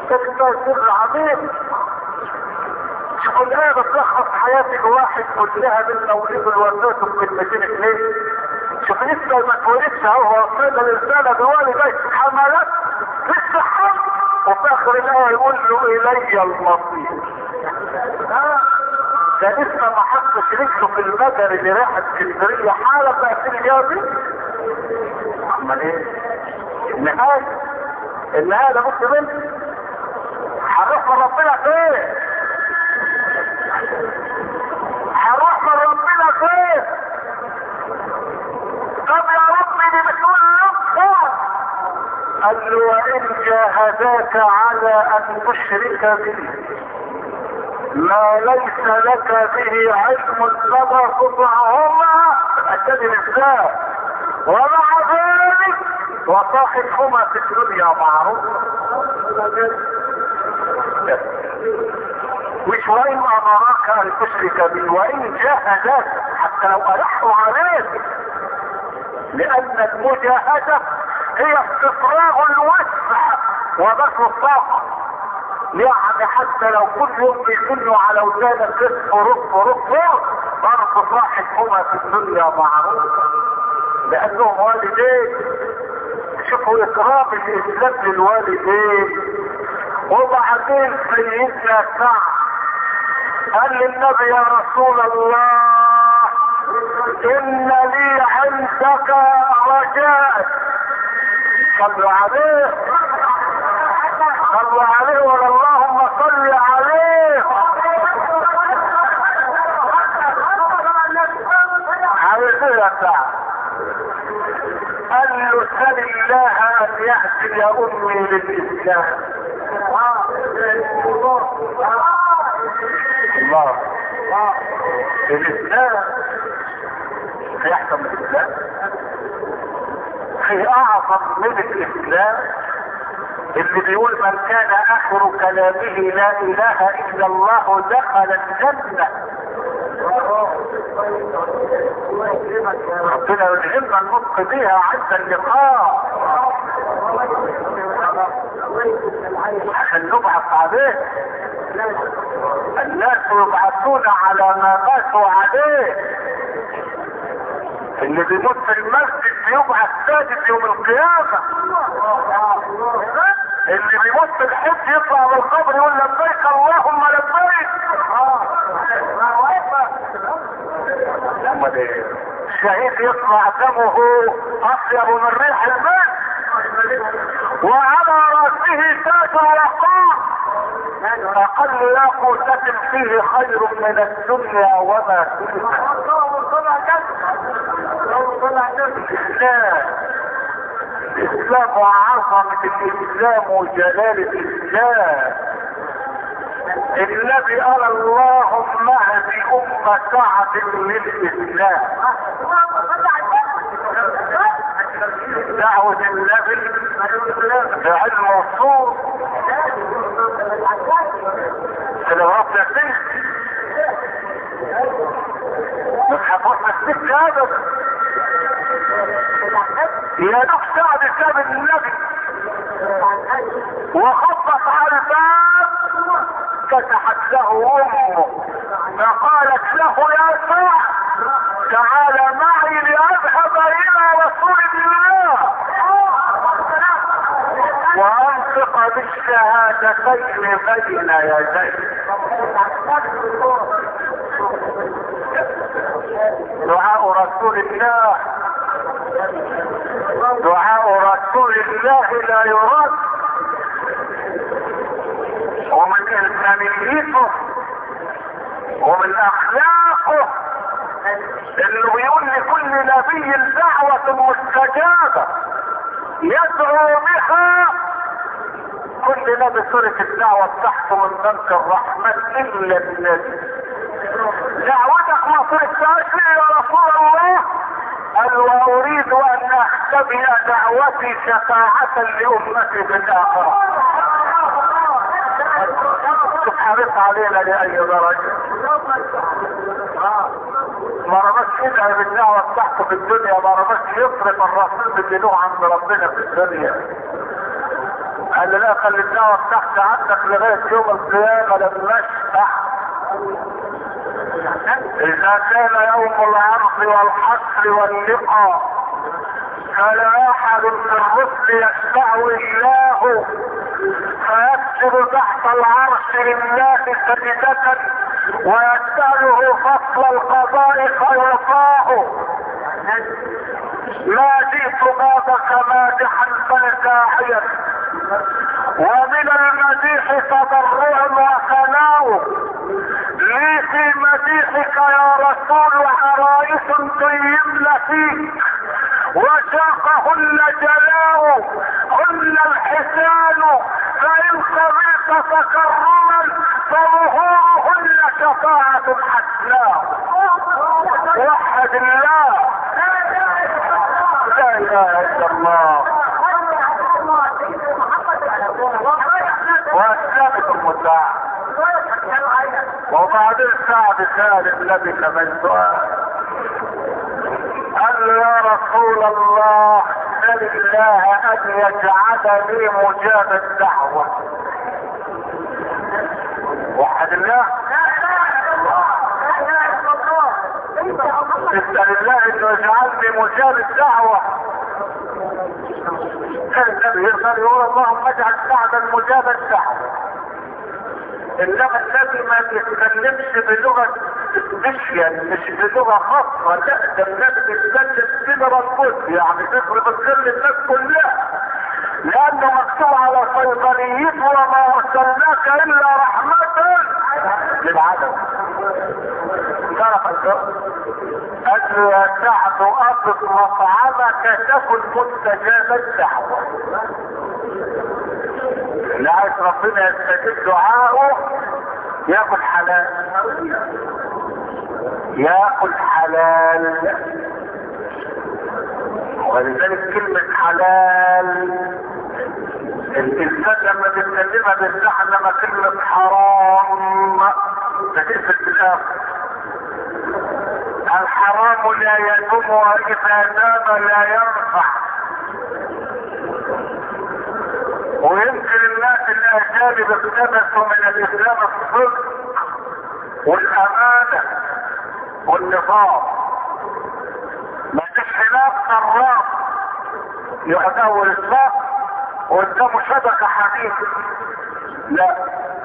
ده سر عظيم. شوفوا الآية بتلخص حياة الواحد كلها من مولد الوفاة بكلمتين اثنين. شوف لسه ما اتولدش اهو وصينا الرسالة بوالديه حملت لسه حمل، وفي آخر الآية يقول له إلي المصير. ده لسه ما حطش رجله في المجر اللي راحت اسكندرية حالة بقى في الجابي. امال ايه؟ النهاية ده بص بنت هنروح من ربنا فين؟ هنروح من ربنا فين؟ طب يا ربي دي بتقول لك قال له وإن جاهداك على أن تشرك به ما ليس لك به علم فلا تطعهما. أكد الإسلام ومع ذلك وصاحبهما في الدنيا معروف. مش وإن أمرك أن تشرك به وإن جاهداك حتى لو ألحوا عليك، لأن المجاهدة هي استفراغ الوسع وبث الطاقة. يعني حتى لو كل يوم بيكونوا على وزان الرزق رف برضه صاحبهما في الدنيا معروف، لأنهم والدين. شوفوا إكرام الإسلام للوالدين. وبعدين سيدنا سعد قال للنبي يا رسول الله إن لي عندك رجاء. صلوا عليه صلوا عليه ولا اللهم صل عليه. عايز ايه يا سعد؟ قال له سل الله ان ياتي امي للاسلام. الله الاسلام في احسن من الاسلام، في اعظم من الاسلام اللي بيقول من كان اخر كلامه لا اله الا الله دخل الجنة. ربنا يلهمنا النطق بها عند اللقاء عشان نبعث عليه. الناس يبعثون على ما ماتوا عليه. اللي بيموت في المسجد بيبعث ساجد يوم القيامة. اللي بيموت في الحج يطلع من القبر يقول لبيك اللهم لبيك. الشهيد يطلع دمه اطيب من ريح الماء وعلى راسه تاج الوقار. اقل ياقوتة فيه خير من الدنيا وما فيها. الاسلام وعظمة الاسلام وجلال الاسلام. النبي قال اللهم اهد ام سعد للاسلام. دعوة النبي بعلم الصور سلوات يسير مش هتروح مسجد ابدا. يا دوب سعد ساب النبي وخبط على الباب فتحت له امه فقالت له يا سعد تعال معي لأذهب إلى رسول الله وأنطق بالشهادتين بين يديه. دعاء رسول الله دعاء رسول الله لا يرد. ومن إنسانيته ومن أخلاقه انه بيقول لكل نبي دعوة مستجابة يدعو بها. كل نبي سورة الدعوة بتاعته من بنك الرحمن الا النبي. دعوتك ما صرتهاش يا رسول الله. قال واريد ان اختبئ دعوتي شفاعة لامتي في الاخرة. شوف حريص علينا لاي درجة. ما رضاش يدعي بالدعوة بتاعته في الدنيا، ما رضاش يصرف الرصيد اللي له عند ربنا في الدنيا. قال لي لا، خلي الدعوة تحت عندك لغاية يوم القيامة لما اشفع. اذا كان يوم العرض والحشر واللقاء فلا احد في الرسل يشفع الله فيسجد تحت العرش لله سجدة ويسأله فصل القضاء فيعطاه. ما جئت بعدك مادحا بل داعيا، ومن المديح تضرع وثناء، لي في مديحك يا رسول عرائس تيمن فيك، وشاقهن جلاء هن الحسان، فإن قبلت تكرما فظهورهن شفاعة حسناء. وحد الله، لا اله الا الله، والثابت المدعى. وبعدين سعد سالم الذي كمان سؤال، قال له يا رسول الله سل الله ان يجعلني مجاب الدعوة. وحد الله، اسأل الله انه يجعلني مجاب الدعوة. النبي يقول اللهم اجعل سعدا مجاب الدعوة. انما النبي ما بيتكلمش بلغة سبيشيال، مش بلغة خاصة، لا ده النبي بيتكلم سيبر القدس، يعني تقرب الكل الناس كلها، لانه مكتوب على صيدليته وما ارسلناك الا رحمة للعالم. تعرف الجو؟ قال له يا سعد اطلق مطعمك تكن مستجاب الدعوة. اللي عايز ربنا يستجيب دعاءه ياكل حلال، ياكل حلال. ولذلك كلمة حلال الانسان لما بيتكلمها بيفتح، لما كلمة حرام بتقفل في الاخر. الحرام لا يدوم واذا دام لا ينفع. ويمكن الناس الاجانب اقتبسوا من الاسلام الصدق والامانة والنظام. ما فيش هناك صراف يقدر الساق وقدامه شبكة حديد، لا،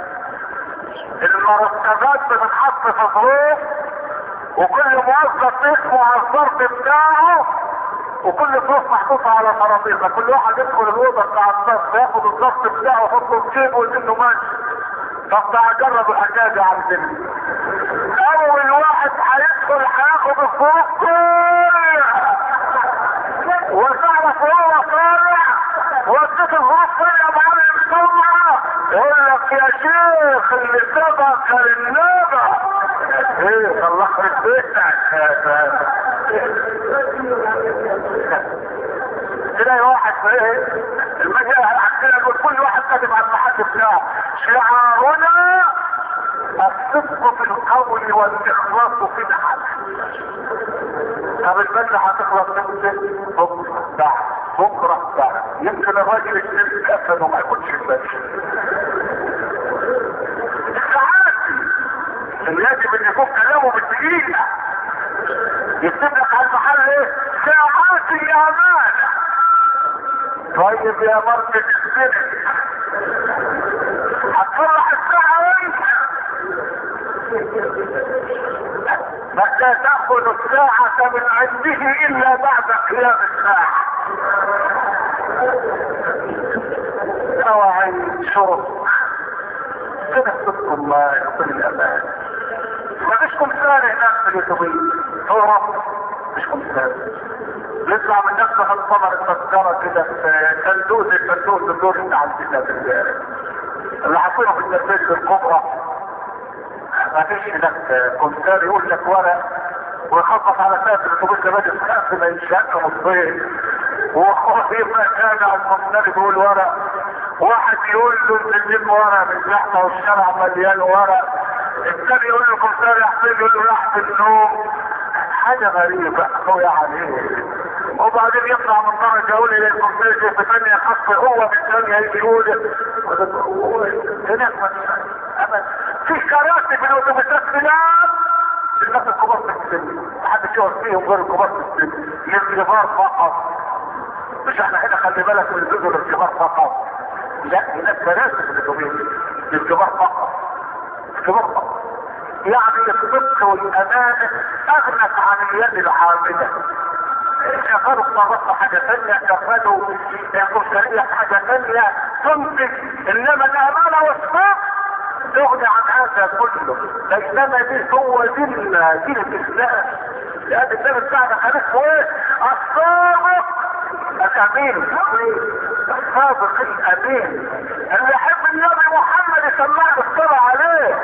المرتبات بتتحط في ظروف، وكل موظف اسمه على الظرف بتاعه، وكل ظروف محطوطة على ترابيزة، كل واحد يدخل الأوضة بتاع الظرف ياخد الظرف بتاعه ويحطه في جيبه ويقول له ماشي. طب تعال جرب الحكاية دي عندنا. أول واحد هيدخل هياخد الظروف كلها، وتعرف هو طالع وديت الظروف فين يا معلم طلع، يقول لك يا شيخ اللي سبق للنبى. ايه الله يخرب بيتك. تلاقي واحد في ايه المجال عندنا يقول كل واحد كاتب على المحل بتاعه شعارنا الصدق في القول والاخلاص في العمل. طب البلة هتخلص امتى؟ بكره بعد بكره بعد. يمكن الراجل يشتري كفن وما يكونش البلة. يجب ان يكون كلامه بالدقيقة، يكتب لك على المحل ايه؟ ساعات يا امانة. طيب يا مركز السنة هتصلح الساعة وانت متى تأخذ الساعة من عنده الا بعد قيام الساعة. اوعي شرط كده صدق الله يقول الامان. ما فيش كمثال هناك في اليوتيوبية صورة، مش كمثال يطلع من نفسه الصبر التذكرة كده في صندوق الدور بتاع الكتاب اللي حاطينه في التربية الكبرى. ما فيش هناك كمثال يقول لك ورق ويخبط على ساعة الاتوبيس لبادئ السقف ما ينشق نصين، وخوفي ما كان على الكمثال يقول ورق، واحد يقول له نجيب ورق من زحمة والشارع مليان ورق، الثاني يقول له كمثال يحمل، يقول له راح في النوم. حاجة غريبة قوي عليه. وبعدين يطلع من درجة اولى الى الكمبيوتر في ثانية خاصة هو بالثانية يجي يقول هناك ابدا في كراسي في الاتوبيسات بلاد الناس الكبار في السن محدش يقعد فيهم غير الكبار في السن للكبار فقط. مش احنا هنا خلي بالك من الجزء للكبار فقط، لا هناك كراسي في الاتوبيس للكبار فقط، الكبار فقط. يعني الصدق والامانة اغنت عن اليد العاملة. كفروا الصرف حاجة ثانية، كفروا الكمثالية حاجة ثانية تنتج، انما الامانة والصدق تغني عن هذا كله. بينما دي هو دين الاسلام، لان الدين بتاعنا خليفه ايه؟ الصادق الامين، الصادق الامين اللي يحب النبي محمد يسمعنا الصلاة عليه.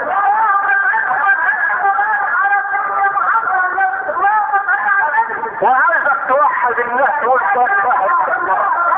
وعايزك توحد الله تقول الله.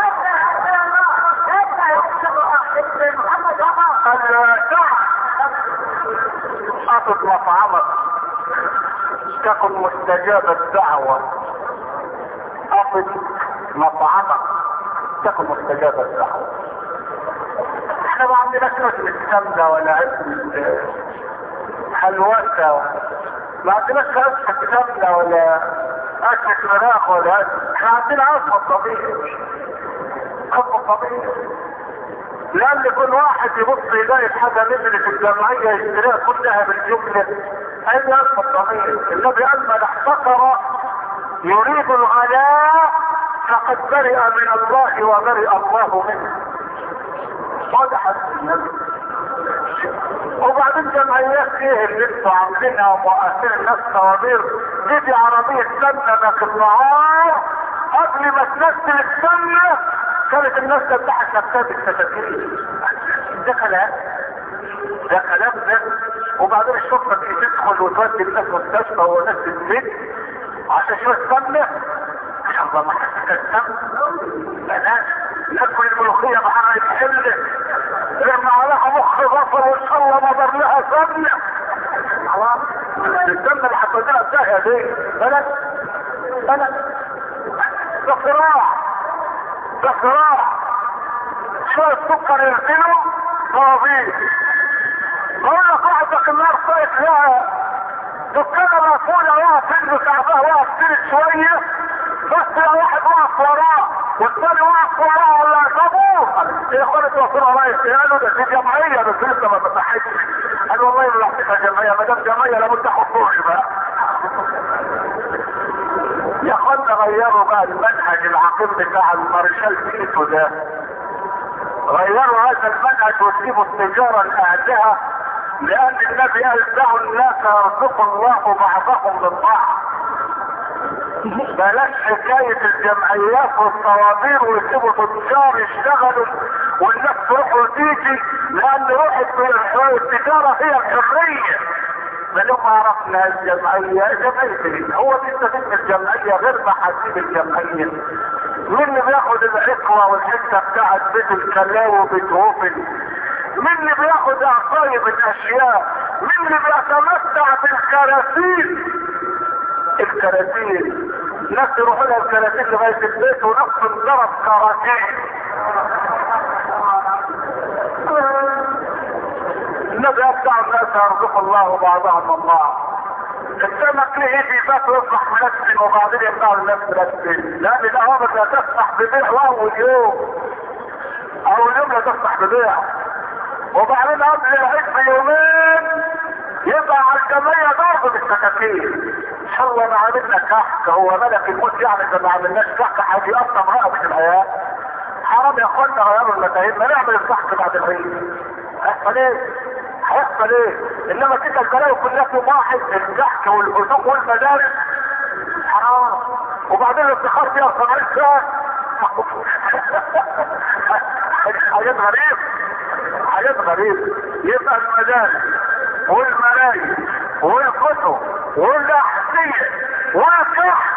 اطلب مطعمك تكن مستجاب الدعوة، اطلب مطعمك تكن مستجاب الدعوة. احنا ما عندناش نسبة سمنة ولا عزة حلوة، ما عندناش نسبة سمنة ولا اكل فراخ ولا اكل، احنا عندنا اصل طبيعي، اصل طبيعي. لان كل واحد يبص يلاقي حاجه نزلت الجمعيه يشتريها كلها بالجمله، اي اصل طبيعي. النبي قال من احتقر يريد الغلاء فقد برئ من الله وبرئ الله منه. واضح النبي. وبعدين جمعيات ايه اللي انتوا عاملينها ومؤثرين الناس صوابير دي عربية سمنة باكلها قبل ما تنزل السمنة كانت الناس تفتح نفسات الكتاكيت. ده كلام، ده كلام ده. وبعدين الشرطة تيجي تدخل وتودي الناس مستشفى وناس البيت عشان شوية سمنة. ان شاء الله ما حسيت السمنة بلاش ناكل الملوخية بحرق الحلة لما عليها مخ ظفر وان شاء الله مضر لها سمنة. خلاص السمنة اللي حطيتها الداهية دي بلد ده صراع، ده صراع. شوية سكر يرسلوا صوابير. بقول لك واحدك النار صيت لها دكانة مقفولة واقف عنده تعباه واقف سيرت شوية بس يا واحد واقف وراه والثاني واقف وراه ولا يصابوه. يا اخواني توصلوا عليا قالوا ده في جمعية بس لسه ما فتحتش. قال والله ما لحقتها جمعية، ما دام جمعية لابد تاخد بقى. يا اخوانا غيروا بقى المنهج العقيم بتاع المارشال تيتو ده، غيروا هذا المنهج وسيبوا التجارة الآتهة، لأن النبي قال دعوا الناس يرزق الله بعضهم من بعض. بلاش حكاية الجمعيات والصوابير ويسيبوا تجار يشتغلوا والناس تروح وتيجي، لأن روح التجارة هي الحرية. فلما عرفنا الجمعية جمعية هو بيستفيد من الجمعية غير ما حاسين الجمعية. مين اللي بياخد العقوة والحتة بتاعت بيت الكلاوي وبيت هوفل؟ مين اللي بياخد عصايب الاشياء؟ مين اللي بيتمتع بالكراسيل؟ الكراسيل ناس يروحوا لها الكراسيل لغاية البيت ونفس انضرب كراسيل. النبي يبدع الناس يرزق الله بعضهم من بعض. السمك ليه يجي بس يصبح ملسل وبعدين يبدع الناس ملسل، لان الاوامر لا تسمح ببيع اول يوم، اول يوم لا تسمح ببيع، وبعدين قبل العيد بيومين يبقى على الجمعية ضرب بالسكاكين. ان شاء الله ما عملنا كحك، هو ملك الموت يعني اذا ما عملناش كحك هيقطم رقبة الحياة. حرام يا اخوانا غيروا المفاهيم، ما نعمل الكحك بعد العيد. هيحصل ايه؟ هيحصل ايه؟ انما كده البلاوي كلها في واحد، الكحك والهدوء والمدارس حرام، وبعدين الادخار فيها 70 ساعة. حاجات غريبة، حاجات غريبة. يبقى المدارس والملايين والكتب والاحذية والكحك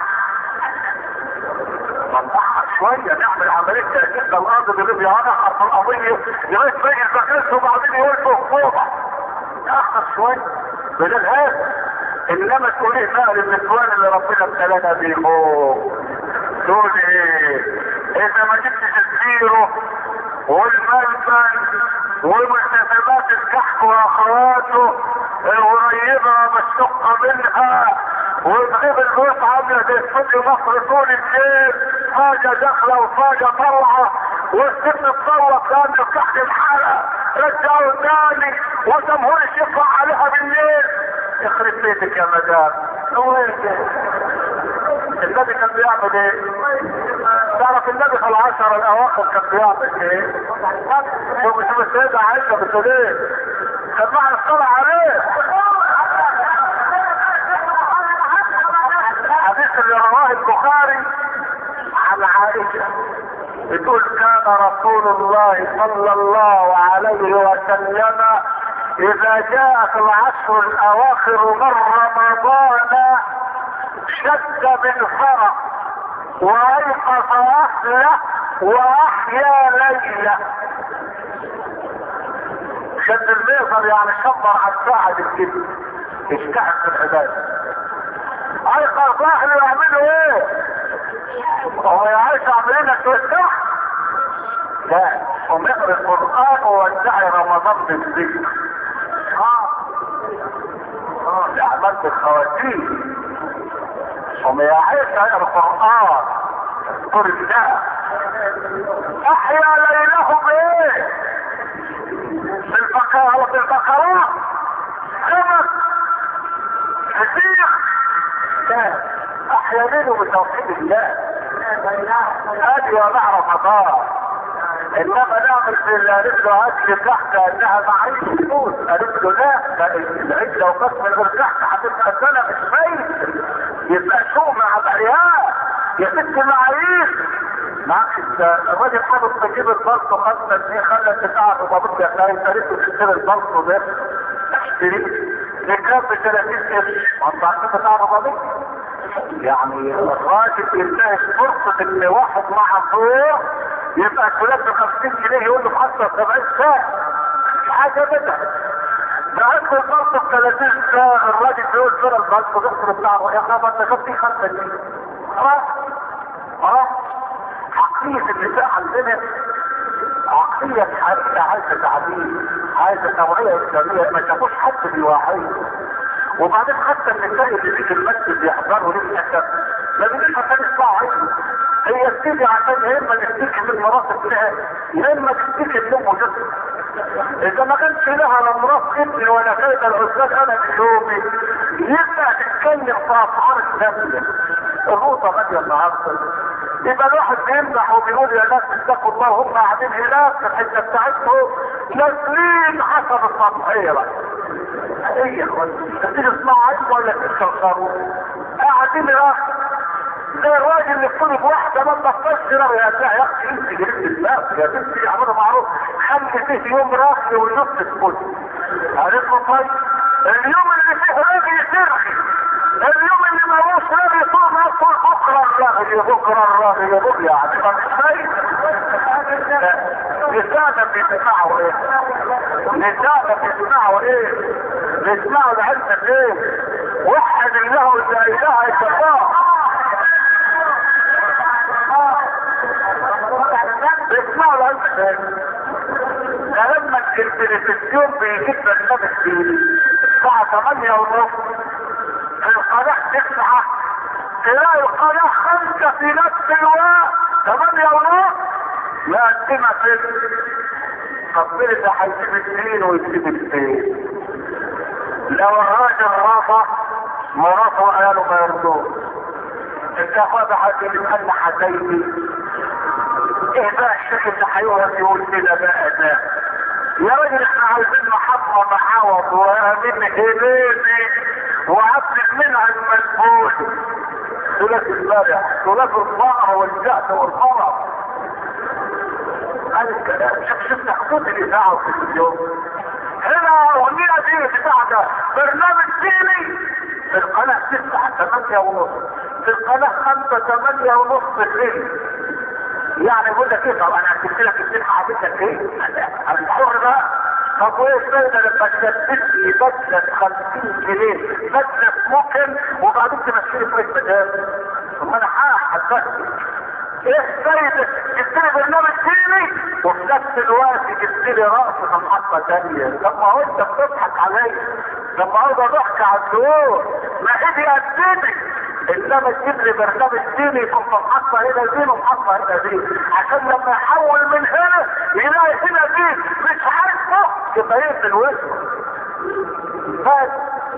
نضحك شوية، نعمل عملية تأكيد للأرض اللي بيعنى في القضية لغاية ما يجي البكرس وبعدين يقول الصوبة تأخر شوية بدل هذا. انما تقوليه بقى للنسوان اللي ربنا ابتلانا بيهم تقول ايه؟ اذا ما جبتش الزيرو والملبن ومكتسبات الكحك واخواته القريبه مشتقه منها، وتغيب البيوت عامله زي استوديو مصر طول الليل، حاجه داخله وحاجه طالعه، والست تتصوت لان الكحك الحلقه رجعوا تاني وجمهور يشفع عليها بالليل. يخرب بيتك يا مدام. هو النبي كان بيعمل ايه؟ تعرف النبي في العشر الاواخر كان بيعمل ايه؟ شوف السيدة عائشة بتقول ايه؟ كان معنا الصلاة عليه. الحديث اللي رواه البخاري عن عائشة بتقول كان رسول الله صلى الله عليه وسلم اذا جاءت العشر الاواخر من رمضان شد بالفرح وايقظ اهله واحيا ليله. شد الميزر يعني شمر عن ساعة الجد، اشتعل في العبادة. ايقظ اهله يعملوا ايه؟ هو يا عايشة عاملينك توسع؟ لا، هم يقرأ القرآن ووزعي رمضان بالذكر. عملت الخواتيم. هم يا عيسى اقرا القرآن اذكر الله. احيا ليلهم ايه؟ في البقرات خمس فسيخ احيا ليله بتوحيد الله. ادي ومع رمضان. انما نعمل في اللي قالت له هات لي كحكه انها معيش فلوس، قالت له لا، العيد لو كانت من غير كحكه هتبقى سنه مش ميت، يبقى سوق مع العيال يا ست معايير. معكش الراجل حابب تجيب البلطو 5 جنيه، خلت تتقعد وبابك يا خالد تاريخ تشتري البلطو ده اشتري لكام ب 30 قرش، ما انت عارفين بتاع بابك. يعني الراجل ينتهز فرصه ان واحد مع الدور يبقى الكلاب ب 50 جنيه يقول له بحصل 70 ساعه حاجه بدها. بعت البلطو ب 30 ساعه، الراجل بيقول ترى البلطو بيخسر بتاعه يا خبر ده كان فيه 5 جنيه. عقلية النساء عندنا عقلية حقيقة عايزة تعليم، عايزة توعية إسلامية، ما شافوش حد بيوعيه. وبعدين حتى النساء اللي بيجي المسجد يحضروا للأسف ما بيجيش عشان يسمعوا علم. هي بتيجي عشان يا اما تشتكي من مراتب لها يا اما تشتكي من امه جسم. اذا ما كانش لها لا مرات ابني ولا كيد الاستاذ انا بيومي يبقى تتكلم في اسعار الدم. الروطه غاليه النهارده، يبقى الواحد بيمدح وبيقول يا ناس اتقوا الله، هم قاعدين هناك في الحته بتاعتهم نازلين حسب التضحيه بقى. ايه يا اخوان؟ تيجي تسمعوا علم ولا تستنصروا؟ قاعدين هناك زي الراجل اللي يكون بواحدة ما تبطلش نار يا اخي يا اخي انت جريت الناس يا بنتي اعملوا معروف، خلي فيه يوم راقي والنص تكون. قالت له طيب اليوم اللي فيه راقي ترخي، اليوم اللي مالوش راقي طول نصه بكره الراقي بكره الراقي بكره يعني ما مش شايف. نساء بيسمعوا ايه؟ نساء بيسمعوا ايه؟ بيسمعوا لعلمك ايه؟ وحد الله لا اله الا الله. بيسمعوا لعلمك ده لما التلفزيون بيجيب برنامج الساعة 8:30 في القناة 9 تلاقي القناة 5 في نفس الوقت 8:30 مقدمة فيلم. قبل ده هيجيب الدين ويجيب الدين. لو الراجل رافع مراته قالوا ما يرضوش. انت فاضح ان حسيبي ايه بقى الشيخ اللي هيقعد يقول كده بقى ده؟ يا راجل احنا عايزين محطة معاوض وامين هليلي وعبد منها المنبوذ. ثلاث البارح ثلاث الفقر والجهد والفرح. هذا الكلام شفت حدود الاذاعه والتلفزيون. هنا اغنيه دي بتاعنا برنامج ديني في القناه 9 8:30 في القناه 5 8:30 بالليل. يعني بقول لك ايه؟ طب انا هكتب لك السلحه هجيب لك ايه؟ انا حر بقى. طب وايه الفايده لما تثبت لي بدله 50 جنيه بدله ممكن وبعدين تمشيني في المدام؟ طب انا ايه سيد تشتري برنامج ديني وفي نفس الوقت تشتري رأس في محطة تانية؟ لما هو انت بتضحك عليا، لما هو ضحك على الدور ما ايدي قدتك. انما تجيب لي برنامج ديني يكون في محطة هنا دين ومحطة هنا دين، عشان لما يحول من هنا يلاقي هنا دين مش عارفه يبقى يقفل وجهه. بس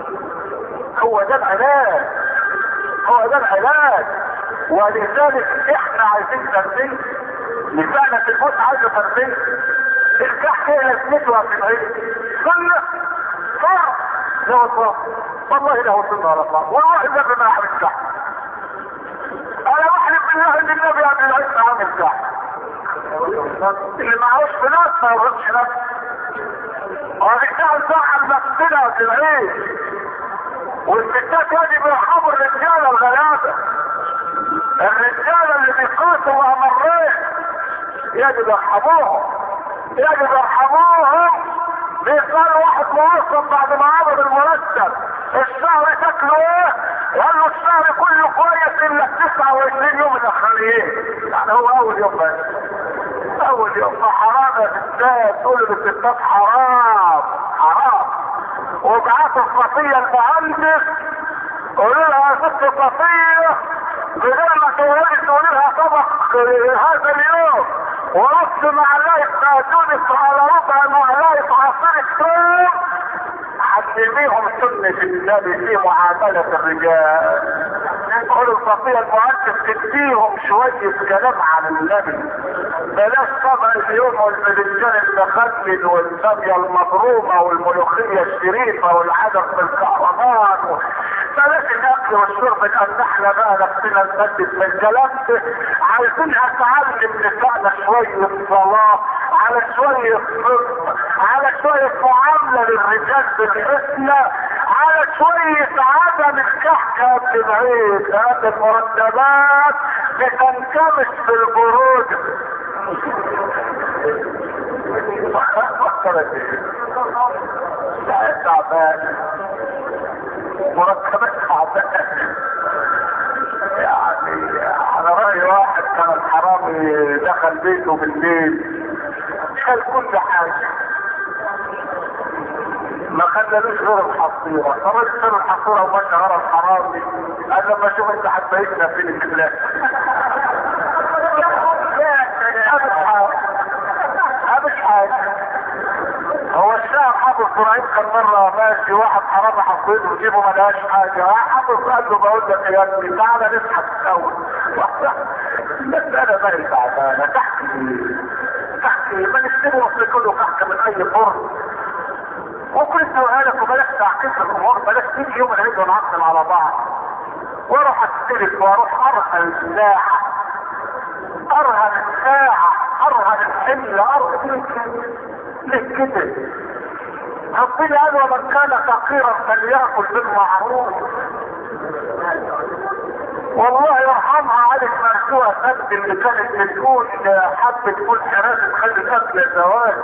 هو ده العلاج، هو ده العلاج. ولذلك احنا عايزين تربيه، نساءنا في الموت عايزه تربيه. الكحك هي لازمتها في العيد سنه صح لو صح، والله له سنه ولا صح، والله النبي ما يعمل كحك. انا بحلف بالله ان النبي قبل العيد ما عامل كحك. اللي معهوش فلوس ما يغلطش نفسه. والرجال زعل نفسنا في العيد، والستات يجب يرحموا الرجاله الغلابه. الرجاله اللي بيقاسوا وامرين يجب يرحموهم، يجب يرحموهم. بيسألوا واحد موظف بعد ما عمل المرتب الشهر شكله ايه؟ قال له الشهر كله كويس الا 29 يوم الاخرانيين. يعني هو اول يوم بس، اول يوم. فحرام يا ستات، تقولوا للستات حرام حرام. وابعتوا الصفيه المهندس قولوا لها يا ست صفيه بدل ما تقولي لها طبق هذا اليوم ورص معلقه بقدونس على ربع معلقه عصير ثوم، علميهم سنه النبي في معامله الرجال. قولوا صفيه المهندس تديهم شويه كلام عن النبي، بلاش طبق اليوم والمدجان المخلل والباميه المضرومه والملوخيه الشريفه والعدس بالكهربان، بلاش الاكل والشرب. لان احنا بقى نفسنا نسدد من الكلام ده. عايزينها تعلم نسائنا شويه صلاه، على شويه صدق، على شويه معامله للرجال بالحسنى، على شويه عدم الكحكه بالعيد. هذه المرتبات بتنكمش في البروج. تعبان، مرتبات تعبان. يعني على رأي واحد كان الحرامي دخل بيته بالليل شال كل حاجة ما خلالوش غير الحصيرة. طبعا شال الحصيرة ومشى ورا الحرامي. قال لما اشوف انت هتبيتنا فين الكلام. مش حاجة. هو الشاعر حافظ ابراهيم كان مرة ماشي واحد حرامي حصيته وجيبه ما لهاش حاجة. حافظ قال له بقول لك يا ابني تعالى نضحك الاول. بس انا مالي تعبانة تحكي ما نشتري وصل كله كحكة من اي فرن وكل سؤالك وبلاش تعكس الامور. بلاش تيجي يوم العيد ونعطل على بعض واروح استلف واروح ارهن الساعة، ارهن الساعة، ارهن الحملة، ارهن ليه كده؟ ربنا قال ومن كان فقيرا فليأكل بالمعروف. والله يرحمها عليك مرسوها سبت اللي كانت بتقول حد تقول حراسة خلي الاكل الزواج.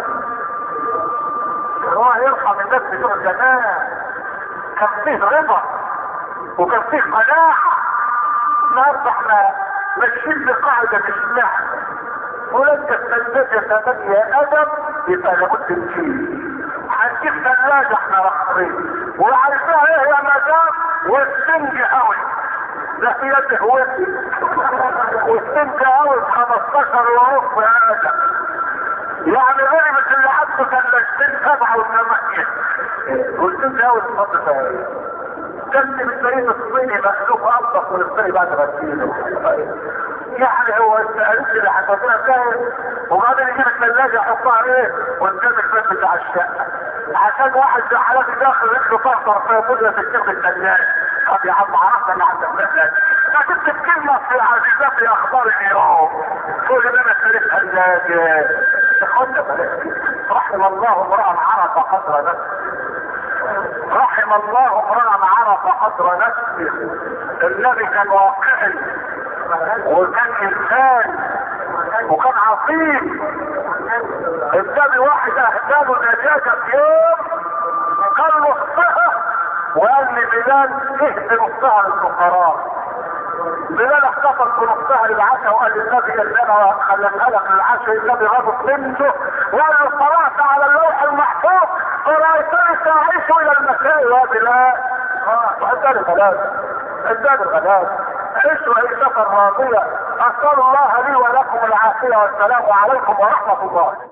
الله يرحم الناس بتوع زمان، كان فيه رضا وكان فيه قناعة. النهارده احنا ماشيين بقاعدة الاسلام، ولنت الثلاجة ثمانية ادب يبقى لابد نشيل. هنجيب ثلاجة احنا رخصين وعارفها ايه يا مدام والسنج قوي ده في يد هوتي والسنج قوي 15 وربع يا ادم. يعني غربت اللي عنده ثلاجتين 7 و8 والسنج قوي 15. كنت بالبريد الصيني مخلوق انضف من الصيني بعد غسيله. يعني هو السؤالات اللي حطيتها كده وبعدين يجيب الثلاجه يحطها ايه قدام الباب بتاع الشقه عشان واحد زي حالاتي داخل رجله فاخر فيقول في الشيخ الثلاجه. طب يا عم عرفنا ان عندك ثلاجه. فكنت بكلمه في عزيزاتي اخبار اليوم تقول ان انا اشتريت ثلاجه. تاخدها بلاش. رحم الله امرأ عرف قدر نفسه. رحم الله امرأ عرف قدر نفسه. النبي كان واقعي وكان انسان وكان عظيم. النبي واحد اهداله دجاجة في يوم قال نصها وقال لي بلال اهد نصها للفقراء. بلال اتصل بنصها العشاء وقال للنبي ان انا خليتها لك العشاء، النبي غضب منه وانا اطلعت على اللوح المحفوظ ورايتني ساعيش الى المساء يا بلال. اداني الغلاب عيشوا عيشة راضية. اسأل الله لي ولكم العافية والسلام عليكم ورحمة الله.